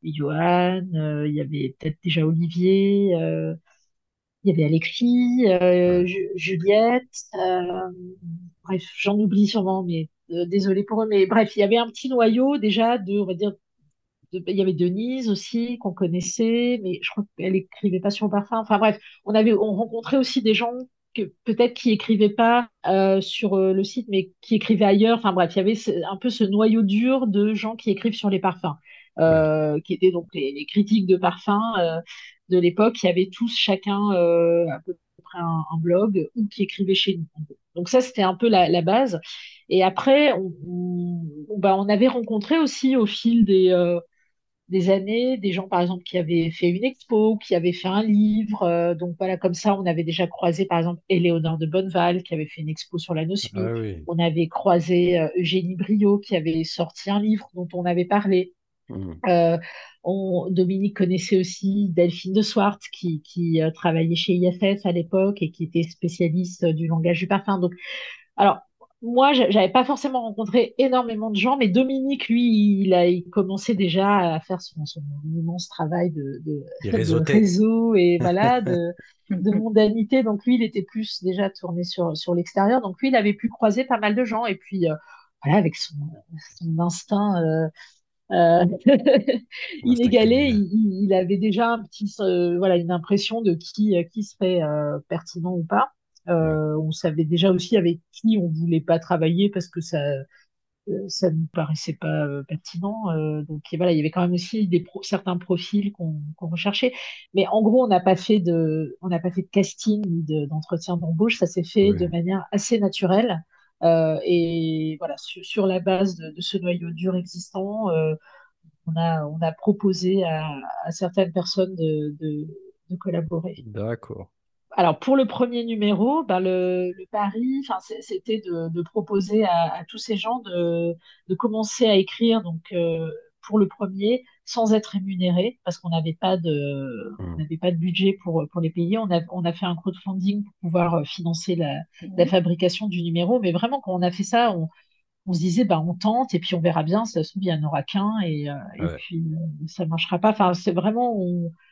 Johan, euh, il y avait peut-être déjà Olivier. euh, il y avait Alexis, euh, Ouais. Ju- Juliette, euh, bref, j'en oublie sûrement, mais euh, désolé pour eux. Mais bref, il y avait un petit noyau déjà de, on va dire, de- il y avait Denise aussi qu'on connaissait, mais je crois qu'elle écrivait pas sur le parfum. Enfin bref, on avait, on rencontrait aussi des gens que peut-être qui écrivaient pas euh, sur euh, le site, mais qui écrivaient ailleurs. Enfin bref, il y avait ce- un peu ce noyau dur de gens qui écrivent sur les parfums, Ouais. euh, qui étaient donc les, les critiques de parfums euh, de l'époque, qui avaient tous chacun euh, à peu près un, un blog ou qui écrivaient chez nous. Donc ça, c'était un peu la, la base. Et après, on, on, on- bah, on avait rencontré aussi au fil des, euh, des années, des gens par exemple qui avaient fait une expo, qui avaient fait un livre. Euh, donc voilà, comme ça, on avait déjà croisé par exemple Éléonore de Bonneval qui avait fait une expo sur la Ah l'anosmie. oui. On avait croisé euh, Eugénie Briot qui avait sorti un livre dont on avait parlé. Mhm. Euh, on, Dominique connaissait aussi Delphine de Swart qui, qui euh, travaillait chez I F S à l'époque et qui était spécialiste euh, du langage du parfum. Donc alors, moi, j'a- j'avais pas forcément rencontré énormément de gens, mais Dominique, lui, il a il commençait déjà à faire son, son immense travail de, Il de, de réseautait. réseau et voilà, de, de mondanité. Donc lui, il était plus déjà tourné sur, sur l'extérieur. Donc lui, il avait pu croiser pas mal de gens. Et puis, euh, voilà, avec son, son instinct euh, euh, Ouais, c'était inégalé, criminel. il, il- il avait déjà un petit, euh, voilà, une impression de qui, euh, qui serait euh, pertinent ou pas. Ouais. Euh, on savait déjà aussi avec qui on voulait pas travailler parce que ça, euh, ça nous paraissait pas euh, pertinent. Euh, donc et voilà, il y avait quand même aussi des pro- certains profils qu'on qu'on recherchait. Mais en gros, on n'a pas fait de, on n'a pas fait de casting ni de- d'entretien d'embauche. Ça s'est fait de Ouais. manière assez naturelle. Euh, et voilà, sur, sur la base de, de ce noyau dur existant, euh, on a, on a proposé à, à certaines personnes de, de, de collaborer. D'accord. Alors, pour le premier numéro, ben, le, le pari, enfin, c'est- c'était de, de proposer à, à tous ces gens de, de commencer à écrire donc, euh, pour le premier sans être rémunérés parce qu'on n'avait pas de, on Mhm. n'avait pas de budget pour, pour les payer. On a, on a fait un crowdfunding pour pouvoir euh, financer la, la Mhm. fabrication du numéro. Mais vraiment, quand on a fait ça, on, on se disait, ben, on tente et puis on verra bien. Ça se trouve, il n'y en aura qu'un et, euh, et Ouais. puis euh, ça ne marchera pas. Enfin, c'est vraiment,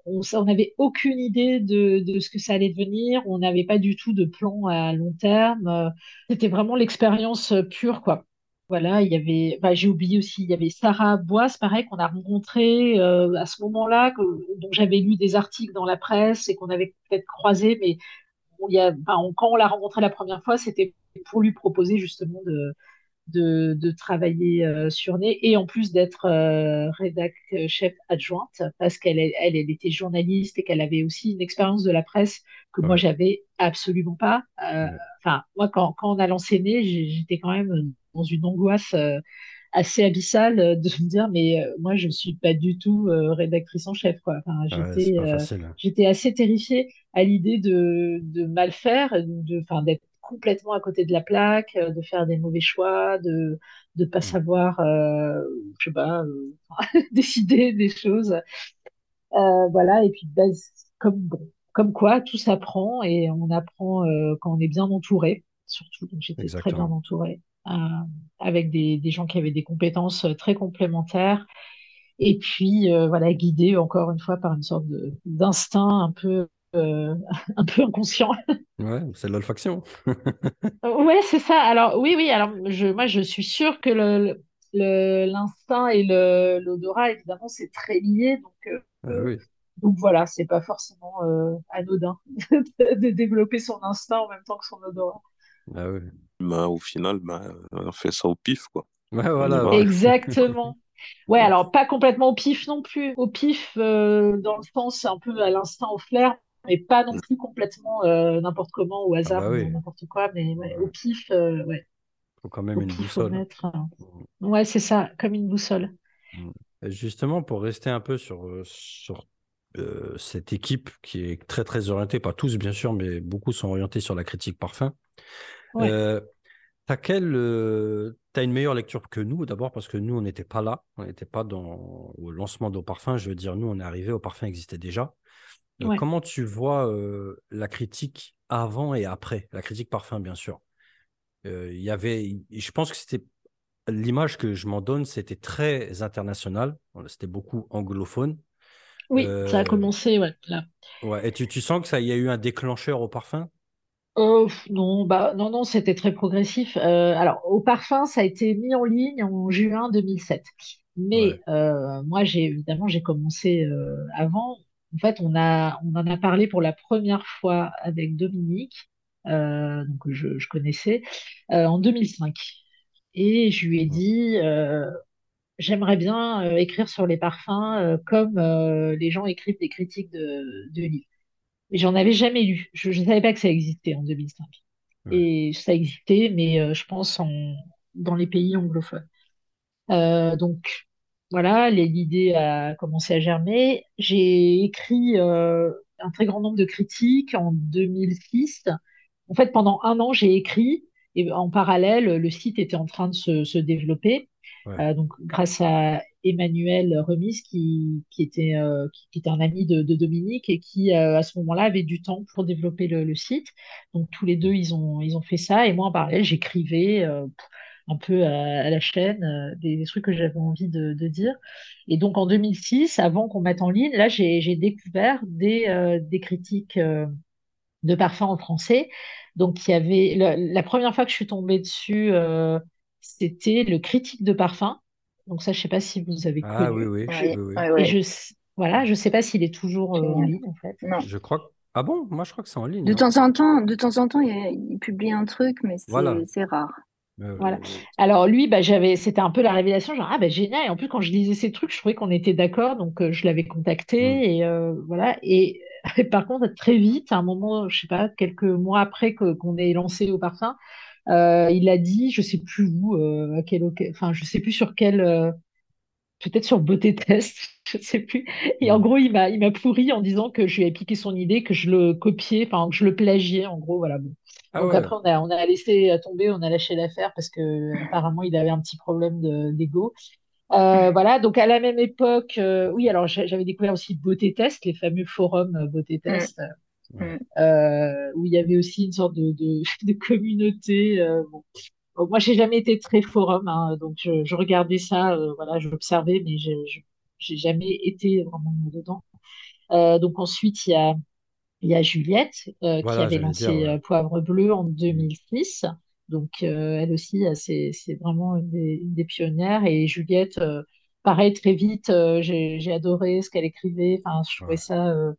on on n'avait aucune idée de, de ce que ça allait devenir. On n'avait pas du tout de plan à long terme. Euh, C'était vraiment l'expérience euh, pure, quoi. Voilà, il y avait, enfin, j'ai oublié aussi, il y avait Sarah Boisse, pareil, qu'on a rencontré euh, à ce moment-là, que- dont j'avais lu des articles dans la presse et qu'on avait peut-être croisé, mais on y a, enfin, on- quand on l'a rencontré la première fois, c'était pour lui proposer justement de, de, de travailler euh, sur Nez et en plus d'être euh, rédac euh, chef adjointe parce qu'elle elle, elle était journaliste et qu'elle avait aussi une expérience de la presse que moi Ouais, j'avais absolument pas. Euh, ouais, Enfin, moi quand, quand on a lancé Nez, j'ai- j'étais quand même dans une angoisse euh, assez abyssale euh, de me dire mais euh, moi je suis pas du tout euh, rédactrice en chef quoi. Enfin, ouais, c'est j'étais pas euh, facile. Hein. j'étais assez terrifiée à l'idée de, de mal faire, de, enfin, d'être complètement à côté de la plaque, euh, de faire des mauvais choix, de de pas Mm. savoir, euh, je sais pas, euh, décider des choses. Euh, voilà, et puis bah, comme bon, comme quoi tout s'apprend et on apprend euh, quand on est bien entouré, surtout. Donc j'étais très bien Exactement. entourée, euh, avec des, des gens qui avaient des compétences euh, très complémentaires. Et puis euh, voilà, guidée encore une fois par une sorte de d'instinct un peu euh, un peu inconscient. Ouais, c'est l'olfaction. Ouais, c'est ça. Alors oui, oui. Alors je, moi, je suis sûre que le, le- l'instinct et le, l'odorat, évidemment, c'est très lié. Donc, euh, Ah euh, oui, donc voilà, c'est pas forcément euh, anodin de, de développer son instinct en même temps que son odorat. ah oui. Ben, au final, ben, on fait ça au pif, quoi. Ouais, On y voilà, va. ouais. Exactement. Ouais, Ouais. alors pas complètement au pif non plus. Au pif, euh, dans le sens un peu à l'instinct, au flair, mais pas non plus complètement euh, n'importe comment, au Ah hasard, bah ou oui. n'importe quoi. Mais ouais, au Ouais. pif, euh, ouais, Faut quand même au une pif, faut boussole. mettre. euh, Ouais, c'est ça, comme une boussole. Mm. Et justement, pour rester un peu sur, euh, sur euh, cette équipe qui est très très orientée, pas tous bien sûr, mais beaucoup sont orientés sur la critique parfum. Ouais, Euh, t'as quelle, euh, t'as une meilleure lecture que nous d'abord parce que nous on n'était pas là, on n'était pas dans au lancement de nos parfums. Je veux dire, nous on est arrivé, au parfum existait déjà. Euh, ouais. comment tu vois euh, la critique avant et après, la critique parfum bien sûr. Euh, Il y avait, je pense que c'était l'image que je m'en donne, c'était très international, c'était beaucoup anglophone. Oui, ça a Euh, commencé, ouais, là. ouais. Et tu, tu sens que ça y a eu un déclencheur au parfum? Oh, pff, non, bah, non, non, c'était très progressif. Euh, alors, au parfum, ça a été mis en ligne en juin deux mille sept. Ouais, Mais euh, moi, j'ai évidemment, j'ai commencé euh, avant. En fait, on a, on en a parlé pour la première fois avec Dominique, euh, donc que je, je connaissais, euh, en deux mille cinq. Et je lui ai ouais. dit, euh, j'aimerais bien euh, écrire sur les parfums euh, comme euh, les gens écrivent des critiques de, de livres. Mais j'en avais jamais lu. Je ne savais pas que ça existait en deux mille cinq. Ouais. Et ça existait, mais euh, je pense en, dans les pays anglophones. Euh, donc voilà, les- l'idée a commencé à germer. J'ai écrit euh, un très grand nombre de critiques en deux mille six. En fait, pendant un an, j'ai écrit et en parallèle, le site était en train de se, se développer. Ouais. Euh, donc, grâce à Emmanuel Remise, qui, qui était, euh, qui, qui était un ami de, de Dominique et qui, euh, à ce moment-là, avait du temps pour développer le, le site. Donc, tous les deux, ils ont, ils ont fait ça. Et moi, en parallèle, j'écrivais euh, un peu à, à la chaîne euh, des, des trucs que j'avais envie de, de dire. Et donc, en deux mille six, avant qu'on mette en ligne, là, j'ai, j'ai découvert des, euh, des critiques. Euh, de parfum en français. Donc, il y avait la, la première fois que je suis tombée dessus, euh, c'était le critique de parfum. Donc ça, je sais pas si vous avez Ah oui, connu. oui, Je, Oui, oui, oui. oui, et oui. je voilà, je sais pas s'il est toujours euh, en Génial. ligne en fait. Non. Je crois que... Ah bon? Moi, je crois que c'est en ligne, De hein. temps en temps, de temps en temps, il, il publie un truc, mais c'est Voilà. c'est rare. Voilà. Euh, Alors lui, bah, j'avais, c'était un peu la révélation, genre ah bah génial. Et en plus, quand je lisais ces trucs, je trouvais qu'on était d'accord, donc euh, je l'avais hmm. contacté et euh, voilà. Et par contre, très vite, à un moment, je sais pas, quelques mois après que qu'on ait lancé au parfum. Euh, il a dit, je sais plus où, euh, à quel, oca- enfin, je sais plus sur quel, euh, peut-être sur Beauté Test, je sais plus. Et en Hmm. gros, il m'a, il m'a pourri en disant que je lui ai piqué son idée, que je le copiais, enfin, que je le plagiais, en gros, voilà. Bon. Ah Donc ouais. après, on a, on a laissé tomber, on a lâché l'affaire parce que apparemment, il avait un petit problème de, d'ego. Euh, voilà. Donc à la même époque, euh, oui, alors j'a- j'avais découvert aussi Beauté Test, les fameux forums euh, Beauté Mm, Test, Ouais. mm. euh, où il y avait aussi une sorte de, de, de communauté. Euh, bon. Bon, moi, j'ai jamais été très forum, hein, donc je, je regardais ça, euh, voilà, je l'observais, mais je, je- j'ai jamais été vraiment dedans. Euh, donc ensuite, il y a, il y a Juliette euh, qui Voilà, avait j'allais dire, lancé ouais. euh, Poivre Bleu en Mm. deux mille six. Donc euh, elle aussi, euh, c'est, c'est vraiment une des, une des pionnières. Et Juliette, euh, pareil, très vite, euh, j'ai, j'ai adoré ce qu'elle écrivait. Enfin, je trouvais Ouais. ça euh,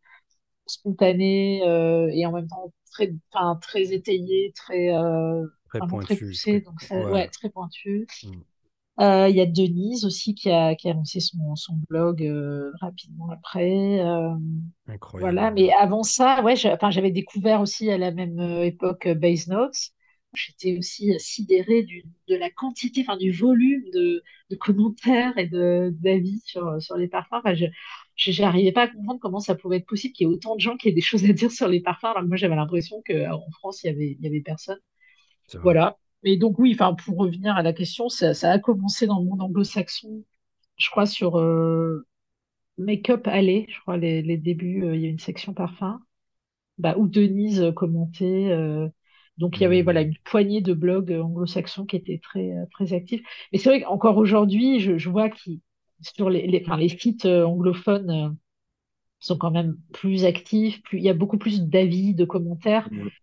spontané euh, et en même temps très, enfin, très étayé, très, euh, Très vraiment très pointu, poussé. très. Donc ça, Ouais. ouais, très pointu. Mm. Euh, Il y a Denise aussi qui a, qui a lancé son, son blog euh, rapidement après. Euh, Incroyable. voilà, mais avant ça, ouais, j'ai- enfin, j'avais découvert aussi à la même euh, époque euh, Base Notes. J'étais aussi euh, sidérée du, de la quantité, enfin, du volume de, de commentaires et de d'avis sur, sur les parfums. Enfin, je je- j'arrivais pas à comprendre comment ça pouvait être possible qu'il y ait autant de gens qui aient des choses à dire sur les parfums, alors que moi j'avais l'impression qu'en France, il y avait, il y avait personne. C'est vrai. Voilà. Et donc oui, enfin, pour revenir à la question, ça, ça a commencé dans le monde anglo-saxon, je crois, sur euh, Make-up Alley, je crois, les, les débuts, euh, il y a une section parfum, bah, où Denise euh, commentait. euh, donc il y avait voilà Mm. une poignée de blogs euh, anglo-saxons qui étaient très, euh, très actifs. Mais c'est vrai qu'encore aujourd'hui, je, je vois que sur les, les, enfin, les sites euh, anglophones euh, sont quand même plus actifs, plus, il y a beaucoup plus d'avis, de commentaires. Ouais.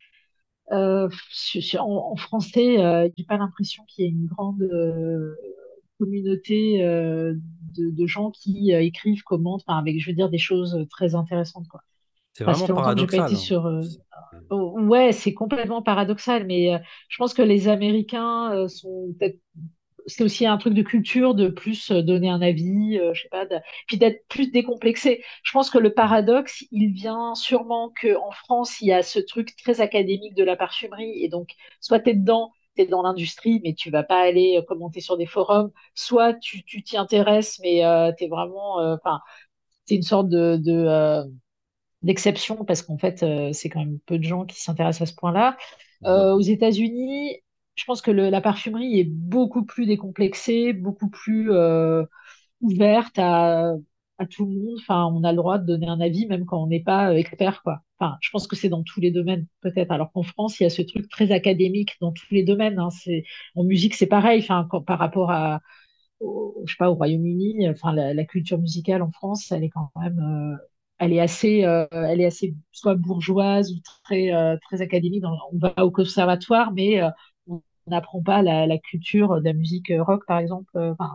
Euh, sur- sur- en, en français, euh, j'ai pas l'impression qu'il y ait une grande euh, communauté euh, de, de gens qui euh, écrivent, commentent, enfin, avec, je veux dire, des choses très intéressantes, quoi. C'est Enfin, ça vraiment fait longtemps que j'ai pas paradoxal, été hein. sur. euh, C'est- oh, ouais, c'est complètement paradoxal, mais euh, je pense que les Américains euh, sont peut-être. C'est aussi un truc de culture de plus euh, donner un avis, euh, je sais pas, de- puis d'être plus décomplexé. Je pense que le paradoxe, il vient sûrement que en France, il y a ce truc très académique de la parfumerie, et donc soit t'es dedans, t'es dans l'industrie, mais tu vas pas aller euh, commenter sur des forums, soit tu tu t'y intéresses, mais euh, t'es vraiment, euh, enfin, c'est une sorte de, de euh, d'exception parce qu'en fait, euh, c'est quand même peu de gens qui s'intéressent à ce point-là. Euh, aux Ouais. États-Unis, je pense que le- la parfumerie est beaucoup plus décomplexée, beaucoup plus euh, ouverte à, à tout le monde. Enfin, on a le droit de donner un avis même quand on n'est pas euh, expert, quoi. Enfin, je pense que c'est dans tous les domaines, peut-être. Alors qu'en France, il y a ce truc très académique dans tous les domaines, hein. C'est, en musique, c'est pareil. Enfin, quand- par rapport à, au, je sais pas, au Royaume-Uni, enfin la, la culture musicale en France, elle est quand même, euh, elle est assez, euh, elle est assez soit bourgeoise ou très, euh, très académique. Dans- on va au conservatoire, mais euh, on n'apprend pas la, la culture de la musique rock, par exemple. Euh, Enfin,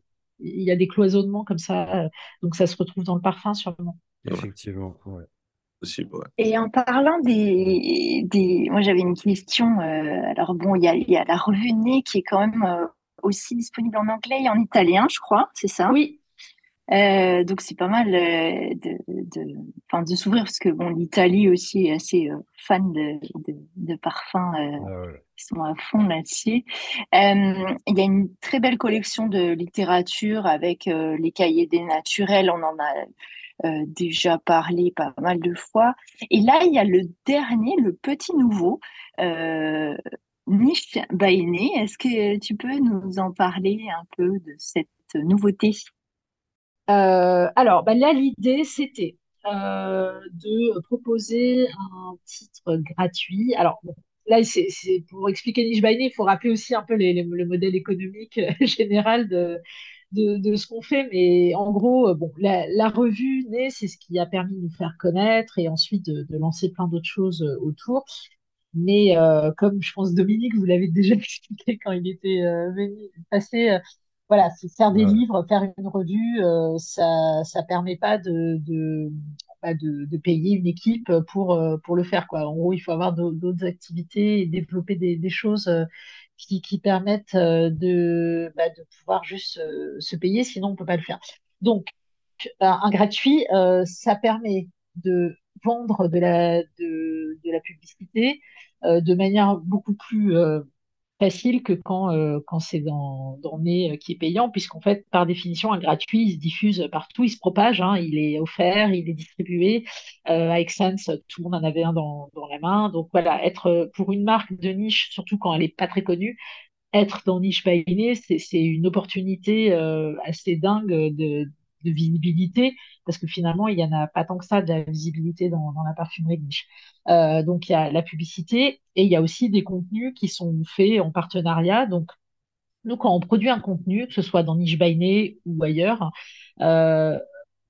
il y a des cloisonnements comme ça, euh, donc ça se retrouve dans le parfum sûrement. Ouais. Effectivement, ouais. Possible, ouais. Et en parlant des, des... Moi, j'avais une question. euh, alors, bon, il y a, il y a la revue Nez qui est quand même euh, aussi disponible en anglais et en italien, je crois, c'est ça? Oui, Euh, donc, c'est pas mal euh, de, de, enfin, de s'ouvrir parce que, bon, l'Italie aussi est assez euh, fan de, de, de parfums. Euh, Ah ouais. ils sont à fond là-dessus. Euh, il y a une très belle collection de littérature avec euh, les cahiers des naturels. On en a euh, déjà parlé pas mal de fois. Et là, il y a le dernier, le petit nouveau, euh, Niche Bainé. Est-ce que tu peux nous en parler un peu de cette nouveauté? Euh, alors, bah là, l'idée, c'était euh, de proposer un titre gratuit. Alors, bon, là, c'est c'est- pour expliquer Niche by Name, il faut rappeler aussi un peu les- les- le modèle économique euh, général de, de, de ce qu'on fait. Mais en gros, euh, bon, la, la revue Née, c'est ce qui a permis de nous faire connaître et ensuite de, de lancer plein d'autres choses euh, autour. Mais euh, comme je pense Dominique, vous l'avez déjà expliqué quand il était euh, venu passer, euh, voilà, c'est faire des Ouais, livres, faire une revue, euh, ça ça permet pas de de, bah, de de payer une équipe pour euh, pour le faire, quoi. En gros, il faut avoir d'au- d'autres activités et développer des, des choses euh, qui qui permettent euh, de bah, de pouvoir juste euh, se payer, sinon on peut pas le faire. Donc un un gratuit, euh, ça permet de vendre de la, de, de la publicité euh, de manière beaucoup plus euh, facile que quand, euh, quand c'est dans, dans Nez euh, qui est payant, puisqu'en fait, par définition, un gratuit, il se diffuse partout, il se propage, hein, il est offert, il est distribué. Euh, avec Sense, tout le monde en avait un dans, dans la main. Donc voilà, être euh, pour une marque de niche, surtout quand elle n'est pas très connue, être dans Niche by Nez, c'est c'est une opportunité euh, assez dingue de, de visibilité, parce que finalement, il y en a pas tant que ça de la visibilité dans, dans la parfumerie de niche. Euh, donc, il y a la publicité et il y a aussi des contenus qui sont faits en partenariat. Donc, nous, quand on produit un contenu, que ce soit dans Niche by Nez ou ailleurs, euh,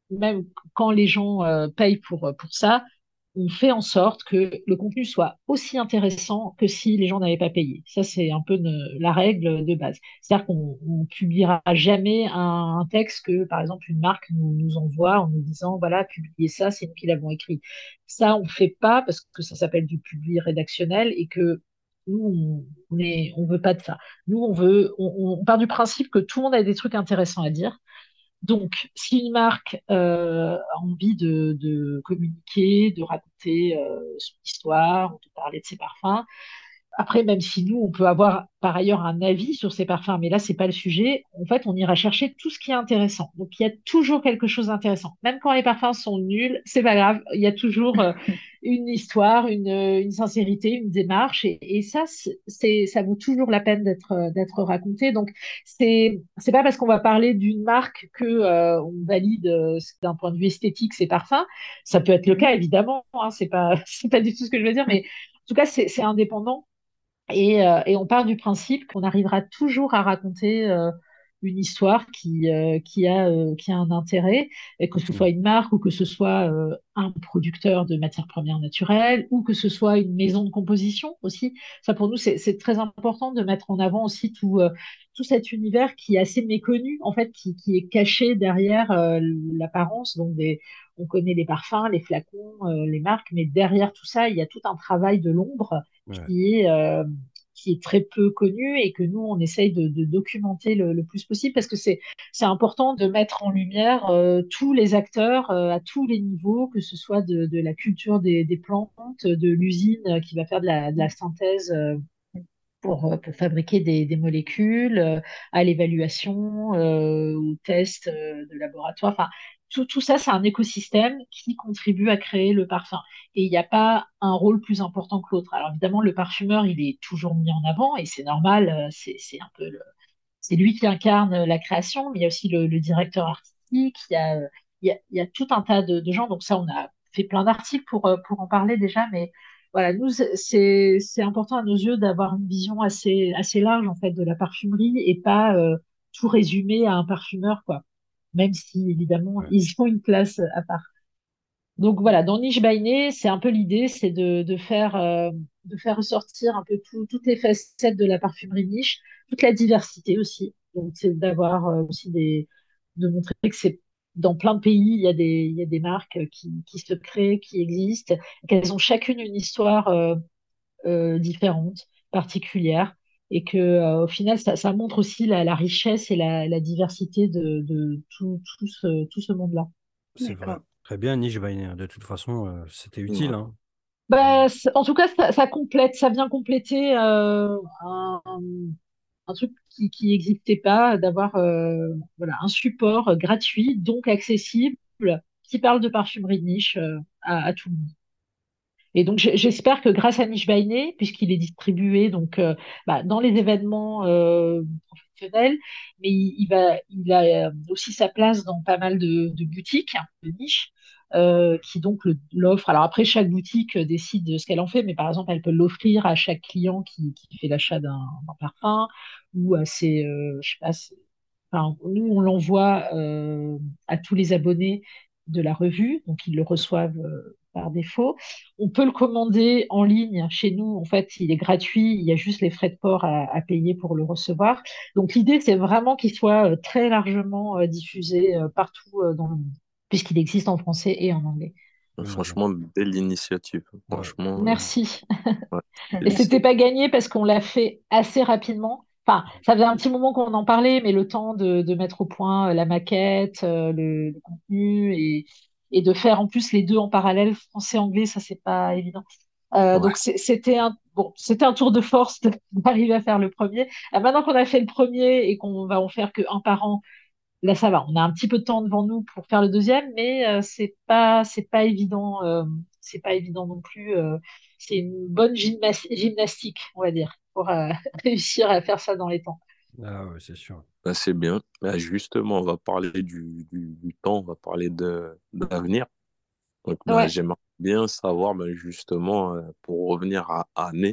même quand les gens euh, payent pour, pour ça, on fait en sorte que le contenu soit aussi intéressant que si les gens n'avaient pas payé. Ça, c'est un peu ne- la règle de base. C'est-à-dire qu'on on publiera jamais un, un texte que, par exemple, une marque nous, nous envoie en nous disant, voilà, publiez ça, c'est nous qui l'avons écrit. Ça, on fait pas parce que ça s'appelle du public rédactionnel et que nous, on est, on veut pas de ça. Nous, on veut, on, on part du principe que tout le monde a des trucs intéressants à dire. Donc, si une marque euh, a envie de, de communiquer, de raconter euh, son histoire, ou de parler de ses parfums, après, même si nous, on peut avoir par ailleurs un avis sur ces parfums, mais là, c'est pas le sujet. En fait, on ira chercher tout ce qui est intéressant. Donc, il y a toujours quelque chose d'intéressant. Même quand les parfums sont nuls, c'est pas grave. Il y a toujours euh, une histoire, une, une sincérité, une démarche. Et, et ça, c'est, ça vaut toujours la peine d'être, euh, d'être raconté. Donc, c'est, c'est pas parce qu'on va parler d'une marque que euh, on valide euh, d'un point de vue esthétique ses parfums. Ça peut être le cas, évidemment. Hein, c'est pas, c'est pas du tout ce que je veux dire, mais en tout cas, c'est c'est indépendant. Et, euh, et on part du principe qu'on arrivera toujours à raconter euh, une histoire qui, euh, qui a, euh, qui a un intérêt, et que ce soit Mm. une marque ou que ce soit euh, un producteur de matières premières naturelles ou que ce soit une maison de composition aussi. Ça, pour nous, c'est c'est très important de mettre en avant aussi tout, euh, tout cet univers qui est assez méconnu, en fait, qui, qui est caché derrière euh, l'apparence. Donc, des, on connaît les parfums, les flacons, euh, les marques, mais derrière tout ça, il y a tout un travail de l'ombre Ouais. qui est, euh, qui est très peu connu et que nous, on essaye de, de documenter le, le plus possible parce que c'est, c'est important de mettre en lumière euh, tous les acteurs euh, à tous les niveaux, que ce soit de, de la culture des, des plantes, de l'usine euh, qui va faire de la, de la synthèse euh, pour, euh, pour fabriquer des, des molécules, euh, à l'évaluation, euh, aux tests euh, de laboratoire. Enfin, tout, tout ça, c'est un écosystème qui contribue à créer le parfum. Et il n'y a pas un rôle plus important que l'autre. Alors évidemment, le parfumeur, il est toujours mis en avant et c'est normal, euh, c'est, c'est un peu le, c'est lui qui incarne la création, mais il y a aussi le, le directeur artistique, il y a, euh, il y a, il y a tout un tas de, de gens. Donc ça, on a fait plein d'articles pour, euh, pour en parler déjà, mais voilà, nous, c'est, c'est important à nos yeux d'avoir une vision assez, assez large, en fait, de la parfumerie et pas euh, tout résumer à un parfumeur, quoi. Même si, évidemment, Ouais. ils ont une place à part. Donc voilà, dans Niche by Nez, c'est un peu l'idée, c'est de, de faire, euh, de faire ressortir un peu tout- toutes les facettes de la parfumerie niche, toute la diversité aussi. Donc c'est d'avoir euh, aussi des, de montrer que c'est dans plein de pays, il y a des, il y a des marques qui, qui se créent, qui existent, qu'elles ont chacune une histoire euh, euh, différente, particulière, et que euh, au final, ça, ça montre aussi la, la richesse et la, la diversité de, de tout, tout ce, tout ce monde-là. C'est vrai. D'accord. Très bien, Niche Weiner. De toute façon, euh, c'était utile, Ouais. hein. Et Bah, c'est- en tout cas, ça, ça complète, ça vient compléter euh, un, un truc qui qui n'existait pas, d'avoir euh, voilà, un support gratuit, donc accessible, qui parle de parfumerie de niche euh, à, à tout le monde. Et donc, j'ai- j'espère que grâce à Niche by Nez, puisqu'il est distribué donc euh, bah, dans les événements euh, professionnels, mais il, il va, il a euh, aussi sa place dans pas mal de, de boutiques de niche euh, qui donc le- l'offrent. Alors après, chaque boutique euh, décide de ce qu'elle en fait, mais par exemple, elle peut l'offrir à chaque client qui, qui fait l'achat d'un d'un parfum ou à ses, euh, je sais pas, ses- enfin, nous, on l'envoie euh, à tous les abonnés de la revue, donc ils le reçoivent euh, par défaut. On peut le commander en ligne chez nous. En fait, il est gratuit. Il y a juste les frais de port à, à payer pour le recevoir. Donc, l'idée, c'est vraiment qu'il soit euh, très largement euh, diffusé euh, partout euh, dans le monde, puisqu'il existe en français et en anglais. ouais, Franchement, belle initiative. ouais, Franchement, euh, Merci. ouais, Et c'était félicitations. pas gagné parce qu'on l'a fait assez rapidement. Enfin, ça faisait un petit moment qu'on en parlait, mais le temps de, de mettre au point euh, la maquette, euh, le, le contenu et, et de faire en plus les deux en parallèle, français-anglais, ça c'est pas évident. Euh, ouais. donc c'est- c'était un bon, c'était un tour de force de- d'arriver à faire le premier. Euh, maintenant qu'on a fait le premier et qu'on va en faire que un par an, là ça va. On a un petit peu de temps devant nous pour faire le deuxième, mais euh, c'est pas c'est pas évident. Euh, c'est pas évident non plus. Euh, c'est une bonne gymnas- gymnastique, on va dire, pour euh, réussir à faire ça dans les temps. Ah ouais, c'est sûr. Ben, c'est bien. Ben, justement, on va parler du, du, du temps, on va parler de, de l'avenir. Donc, ben, Ouais. j'aimerais bien savoir, ben, justement, euh, pour revenir à année,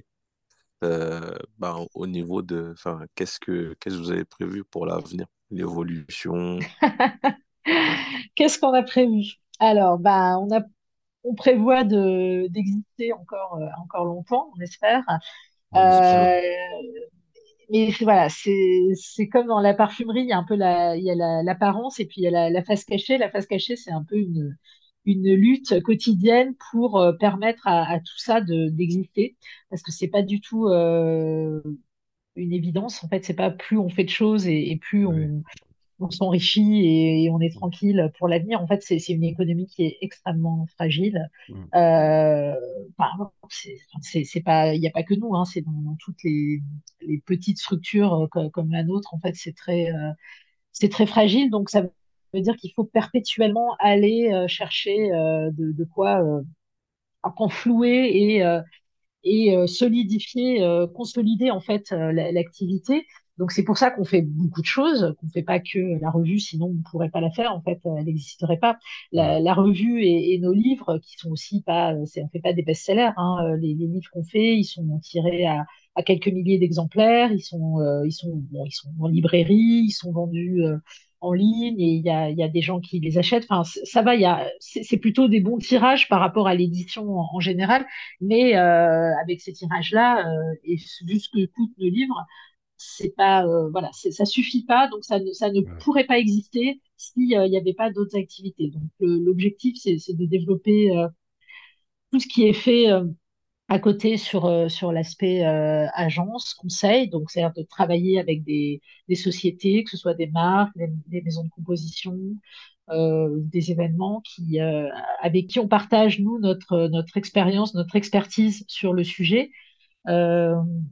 euh, ben, au niveau de, enfin, qu'est-ce que, qu'est-ce que vous avez prévu pour l'avenir? L'évolution. Qu'est-ce qu'on a prévu? Alors, bah, on a, on prévoit de, d'exister encore, euh, encore longtemps, on espère. On l'espère. Euh, mais c'est- voilà, c'est, c'est comme dans la parfumerie, il y a un peu la, il y a la- l'apparence et puis il y a la, la face cachée. La face cachée, c'est un peu une, une lutte quotidienne pour euh, permettre à, à tout ça de, d'exister, parce que c'est pas du tout euh, une évidence. En fait, c'est pas plus on fait de choses et, et plus Oui. on, on s'enrichit et, et on est tranquille pour l'avenir. En fait, c'est c'est une économie qui est extrêmement fragile. Mm. Euh, enfin, c'est c'est- c'est pas, il n'y a pas que nous, hein, c'est dans, dans toutes les, les petites structures euh, co- comme, la nôtre. En fait, c'est très, euh, c'est très fragile. Donc, ça veut dire qu'il faut perpétuellement aller euh, chercher euh, de, de quoi euh, enflouer et, euh, et euh, solidifier, euh, consolider en fait euh, la- l'activité. Donc c'est pour ça qu'on fait beaucoup de choses, qu'on fait pas que la revue, sinon on ne pourrait pas la faire. En fait, euh, elle n'existerait pas. Ouais. La, la revue et, et nos livres, qui sont aussi pas, euh, c'est, on fait pas des best-sellers. Hein. Euh, Les, les livres qu'on fait, ils sont tirés à, à quelques milliers d'exemplaires. Ils sont, euh, ils sont, bon, ils sont en librairie, ils sont vendus. Euh, en ligne et il y a, il y a des gens qui les achètent. Enfin, c- ça va, il y a, c'est c'est plutôt des bons tirages par rapport à l'édition en, en général. Mais euh, avec ces tirages-là euh, et vu ce que coûtent nos livres, c'est pas euh, voilà, c'est, ça suffit pas, donc ça ne, ça ne Ouais. pourrait pas exister s'il n'y avait pas d'autres activités. Donc le- l'objectif, c'est, c'est de développer euh, tout ce qui est fait euh, à côté sur, euh, sur l'aspect euh, agence, conseil, donc c'est-à-dire de travailler avec des, des sociétés, que ce soit des marques, des, des maisons de composition, euh, des événements qui, euh, avec qui on partage, nous, notre, notre expérience, notre expertise sur le sujet. Euh,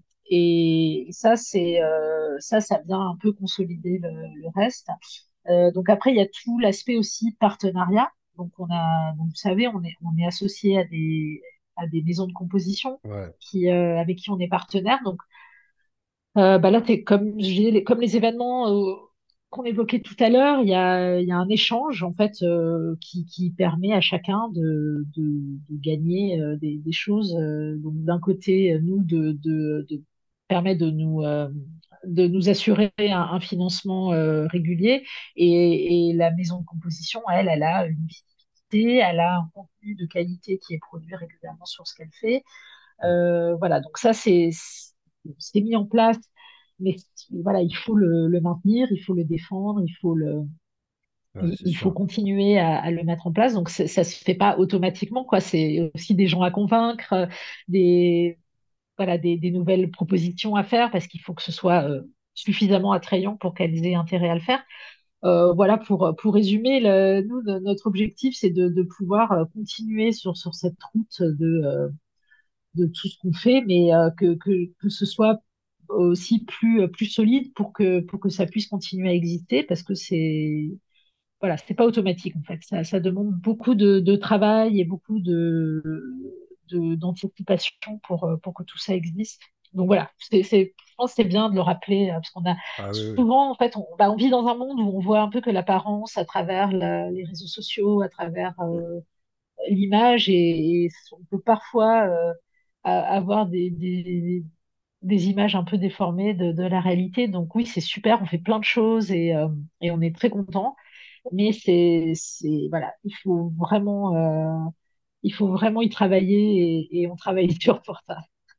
et ça, c'est, euh, ça, ça vient un peu consolider le, le reste. Euh, donc après, il y a tout l'aspect aussi partenariat. Donc on a, donc vous savez, on est, on est associé à des, à des maisons de composition Ouais. qui, euh, avec qui on est partenaire. Donc euh, bah là, t'es, comme, j'ai les- comme les événements euh, qu'on évoquait tout à l'heure, il y a, il y a un échange en fait euh, qui, qui permet à chacun de, de, de gagner euh, des, des choses. Euh, donc d'un côté, euh, nous de, de, de permet de nous euh, de nous assurer un, un financement euh, régulier et, et la maison de composition, elle, elle a une visibilité, elle a un contenu de qualité qui est produit régulièrement sur ce qu'elle fait. Mm. Euh, voilà, donc ça, c'est c'est mis en place, mais voilà, il faut le, le maintenir, il faut le défendre, il faut le, Ouais, il, c'est il faut sûr. continuer à, à le mettre en place. Donc c'est- ça se fait pas automatiquement, quoi. C'est aussi des gens à convaincre, euh, des voilà, des, des nouvelles propositions à faire parce qu'il faut que ce soit euh, suffisamment attrayant pour qu'elles aient intérêt à le faire. Euh, voilà, pour, pour résumer, le- nous, no- notre objectif, c'est de, de pouvoir euh, continuer sur, sur cette route de, euh, de tout ce qu'on fait, mais euh, que, que, que ce soit aussi plus, plus solide pour que, pour que ça puisse continuer à exister, parce que c'est voilà, c'est pas automatique en fait. Ça, ça demande beaucoup de, de travail et beaucoup de, de- d'anticipation pour, euh, pour que tout ça existe. Donc voilà, c'est, c'est, je pense que c'est bien de le rappeler, euh, parce qu'on a Ah oui, oui. souvent, en fait, on, bah, on vit dans un monde où on voit un peu que l'apparence à travers la- les réseaux sociaux, à travers euh, l'image, et, et on peut parfois euh, a- avoir des, des, des images un peu déformées de, de la réalité. Donc oui, c'est super, on fait plein de choses et, euh, et on est très content. Mais c'est, c'est, voilà, il faut vraiment, euh, il faut vraiment y travailler et, et on travaille dur pour ça.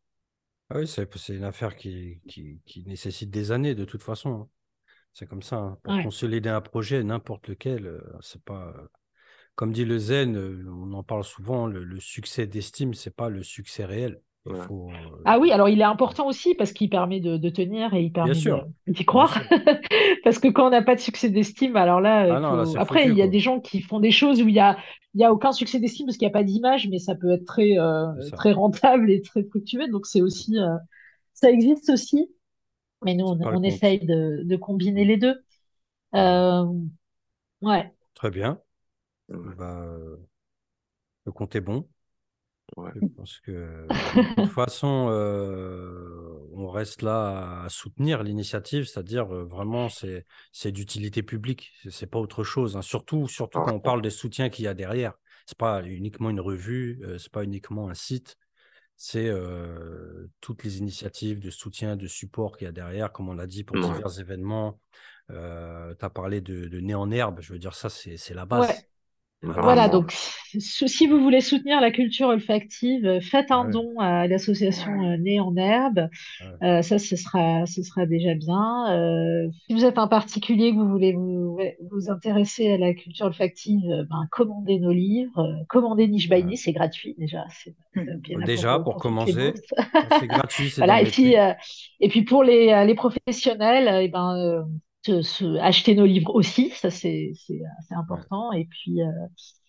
Ah oui, c'est c'est une affaire qui, qui, qui nécessite des années de toute façon, hein. C'est comme ça, hein. Pour Ouais. consolider un projet, n'importe lequel, euh, c'est pas. euh, Comme dit le Zen, euh, on en parle souvent, le, le succès d'estime, c'est pas le succès réel. Il Ouais. faut. euh, Ah oui, alors il est important aussi parce qu'il permet de, de tenir et il Bien permet de, sûr, d'y bien croire. sûr. Parce que quand on n'a pas de succès d'estime, alors là, Ah il non, là, faut. c'est Après, foutu, il y a quoi. des gens qui font des choses où il y a, il y a aucun succès d'estime parce qu'il n'y a pas d'image, mais ça peut être très, euh, C'est ça. très rentable et très fructueux. Donc c'est aussi, euh, ça existe aussi. Mais nous, C'est on, pas le on compte. essaye de, de combiner Mm. les deux. Voilà. Euh, ouais, Très bien. Ouais. Bah, euh, le compte est bon. Ouais. Je pense que de toute façon, euh, on reste là à soutenir l'initiative, c'est-à-dire euh, vraiment, c'est c'est d'utilité publique, c'est c'est pas autre chose, hein. Surtout, surtout quand on Ah, parle des soutiens qu'il y a derrière. C'est pas uniquement une revue, euh, c'est pas uniquement un site. c'est euh, toutes les initiatives de soutien, de support qu'il y a derrière, comme on l'a dit, pour Ouais, divers événements. Euh, tu as parlé de, de Né en herbe, je veux dire, ça, c'est, c'est la Ouais, base. La voilà, vraiment. base. donc si si vous voulez soutenir la culture olfactive, euh, faites Ah un ouais, don à l'association euh, Nez en Herbe. ah ouais. Euh, ça, ce sera, ce sera déjà bien. Euh, si vous êtes un particulier, que vous voulez vous, ouais, vous intéresser à la culture olfactive, euh, ben, commandez nos livres, euh, commandez Niche by Ouais. Nez, c'est gratuit déjà. C'est, ça, puis il y en a pour, Déjà, euh, pour pour toutes les commencer, bourses. c'est gratuit, c'est dans Voilà, et les puis, prix. euh, et puis pour les, euh, les professionnels, euh, eh ben, euh, se- se- acheter nos livres aussi, ça c'est c'est, euh, c'est Ouais. important. Et puis euh,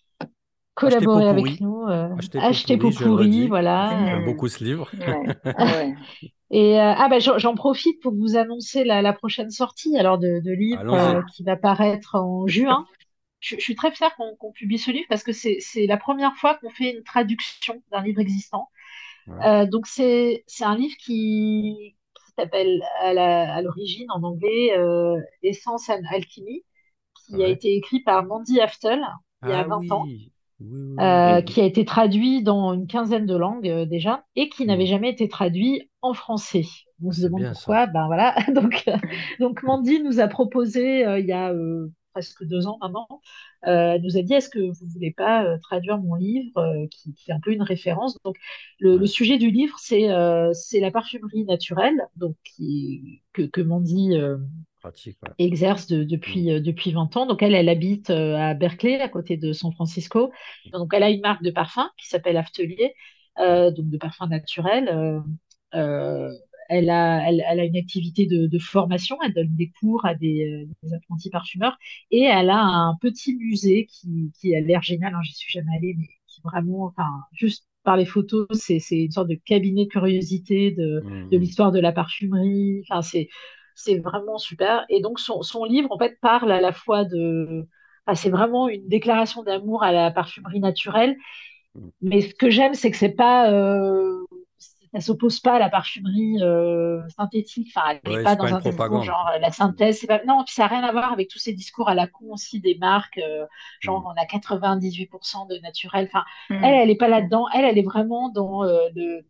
Achetez pot collaborer avec pourri, nous, euh, achetez pot acheter pourri, pot je le pourri, redis, parce que voilà. j'aime Mhm. beaucoup ce livre. Ouais, ouais. Et euh, ah bah j'en j'en profite pour vous annoncer la, la prochaine sortie alors de, de livre euh, Allons-y. Ah, qui va paraître en juin. Je, je suis très fière qu'on qu'on publie ce livre parce que c'est c'est la première fois qu'on fait une traduction d'un livre existant. Ouais. Euh, donc c'est c'est un livre qui, qui s'appelle à la- à l'origine en anglais euh, Essence and Alchemy, qui a Ouais. été écrit par Mandy Aftel il y a Ah vingt ans, oui, oui, oui, oui. euh, Mhm. qui a été traduit dans une quinzaine de langues euh, déjà et qui n'avait Hmm. jamais été traduit en français. On Ah, se c'est demande bien ça. pourquoi. Ben voilà. Donc, euh, donc Mandy nous a proposé euh, il y a euh, presque deux ans maintenant. Euh, elle nous a dit est-ce que vous voulez pas euh, traduire mon livre euh, qui, qui est un peu une référence. Donc le, le Ouais. sujet du livre c'est euh, c'est la parfumerie naturelle donc qui, que, que Mandy euh, Pratique, ouais. exerce de- Hmm. depuis, euh, depuis vingt ans. Donc elle, elle habite euh, à Berkeley, à côté de San Francisco. Donc elle a une marque de parfum qui s'appelle Aftelier, euh, donc de parfum naturel. Euh, euh, elle a, elle, elle a une activité de, de formation, elle donne des cours à des, euh, des apprentis parfumeurs et elle a un petit musée qui, qui a l'air génial, hein, j'y suis jamais allée, mais qui vraiment, enfin, juste par les photos, c'est, c'est une sorte de cabinet de curiosité de, Hmm, de hmm. l'histoire de la parfumerie. Enfin, c'est, c'est vraiment super. Et donc, son, son livre, en fait, parle à la fois de... Enfin, c'est vraiment une déclaration d'amour à la parfumerie naturelle. Hmm. Mais ce que j'aime, c'est que c'est pas... Euh, ça s'oppose pas à la parfumerie euh, synthétique. Enfin, elle n'est Ouais, pas c'est pas dans une un discours propagande, genre quoi. euh, la Hmm. synthèse. C'est pas... Non, puis ça n'a rien à voir avec tous ces discours à la con aussi des marques. Euh, Hmm. genre, on a quatre-vingt-dix-huit pour cent de naturel. Enfin, elle, Mhm. elle n'est pas là-dedans. Elle, elle est vraiment dans euh, le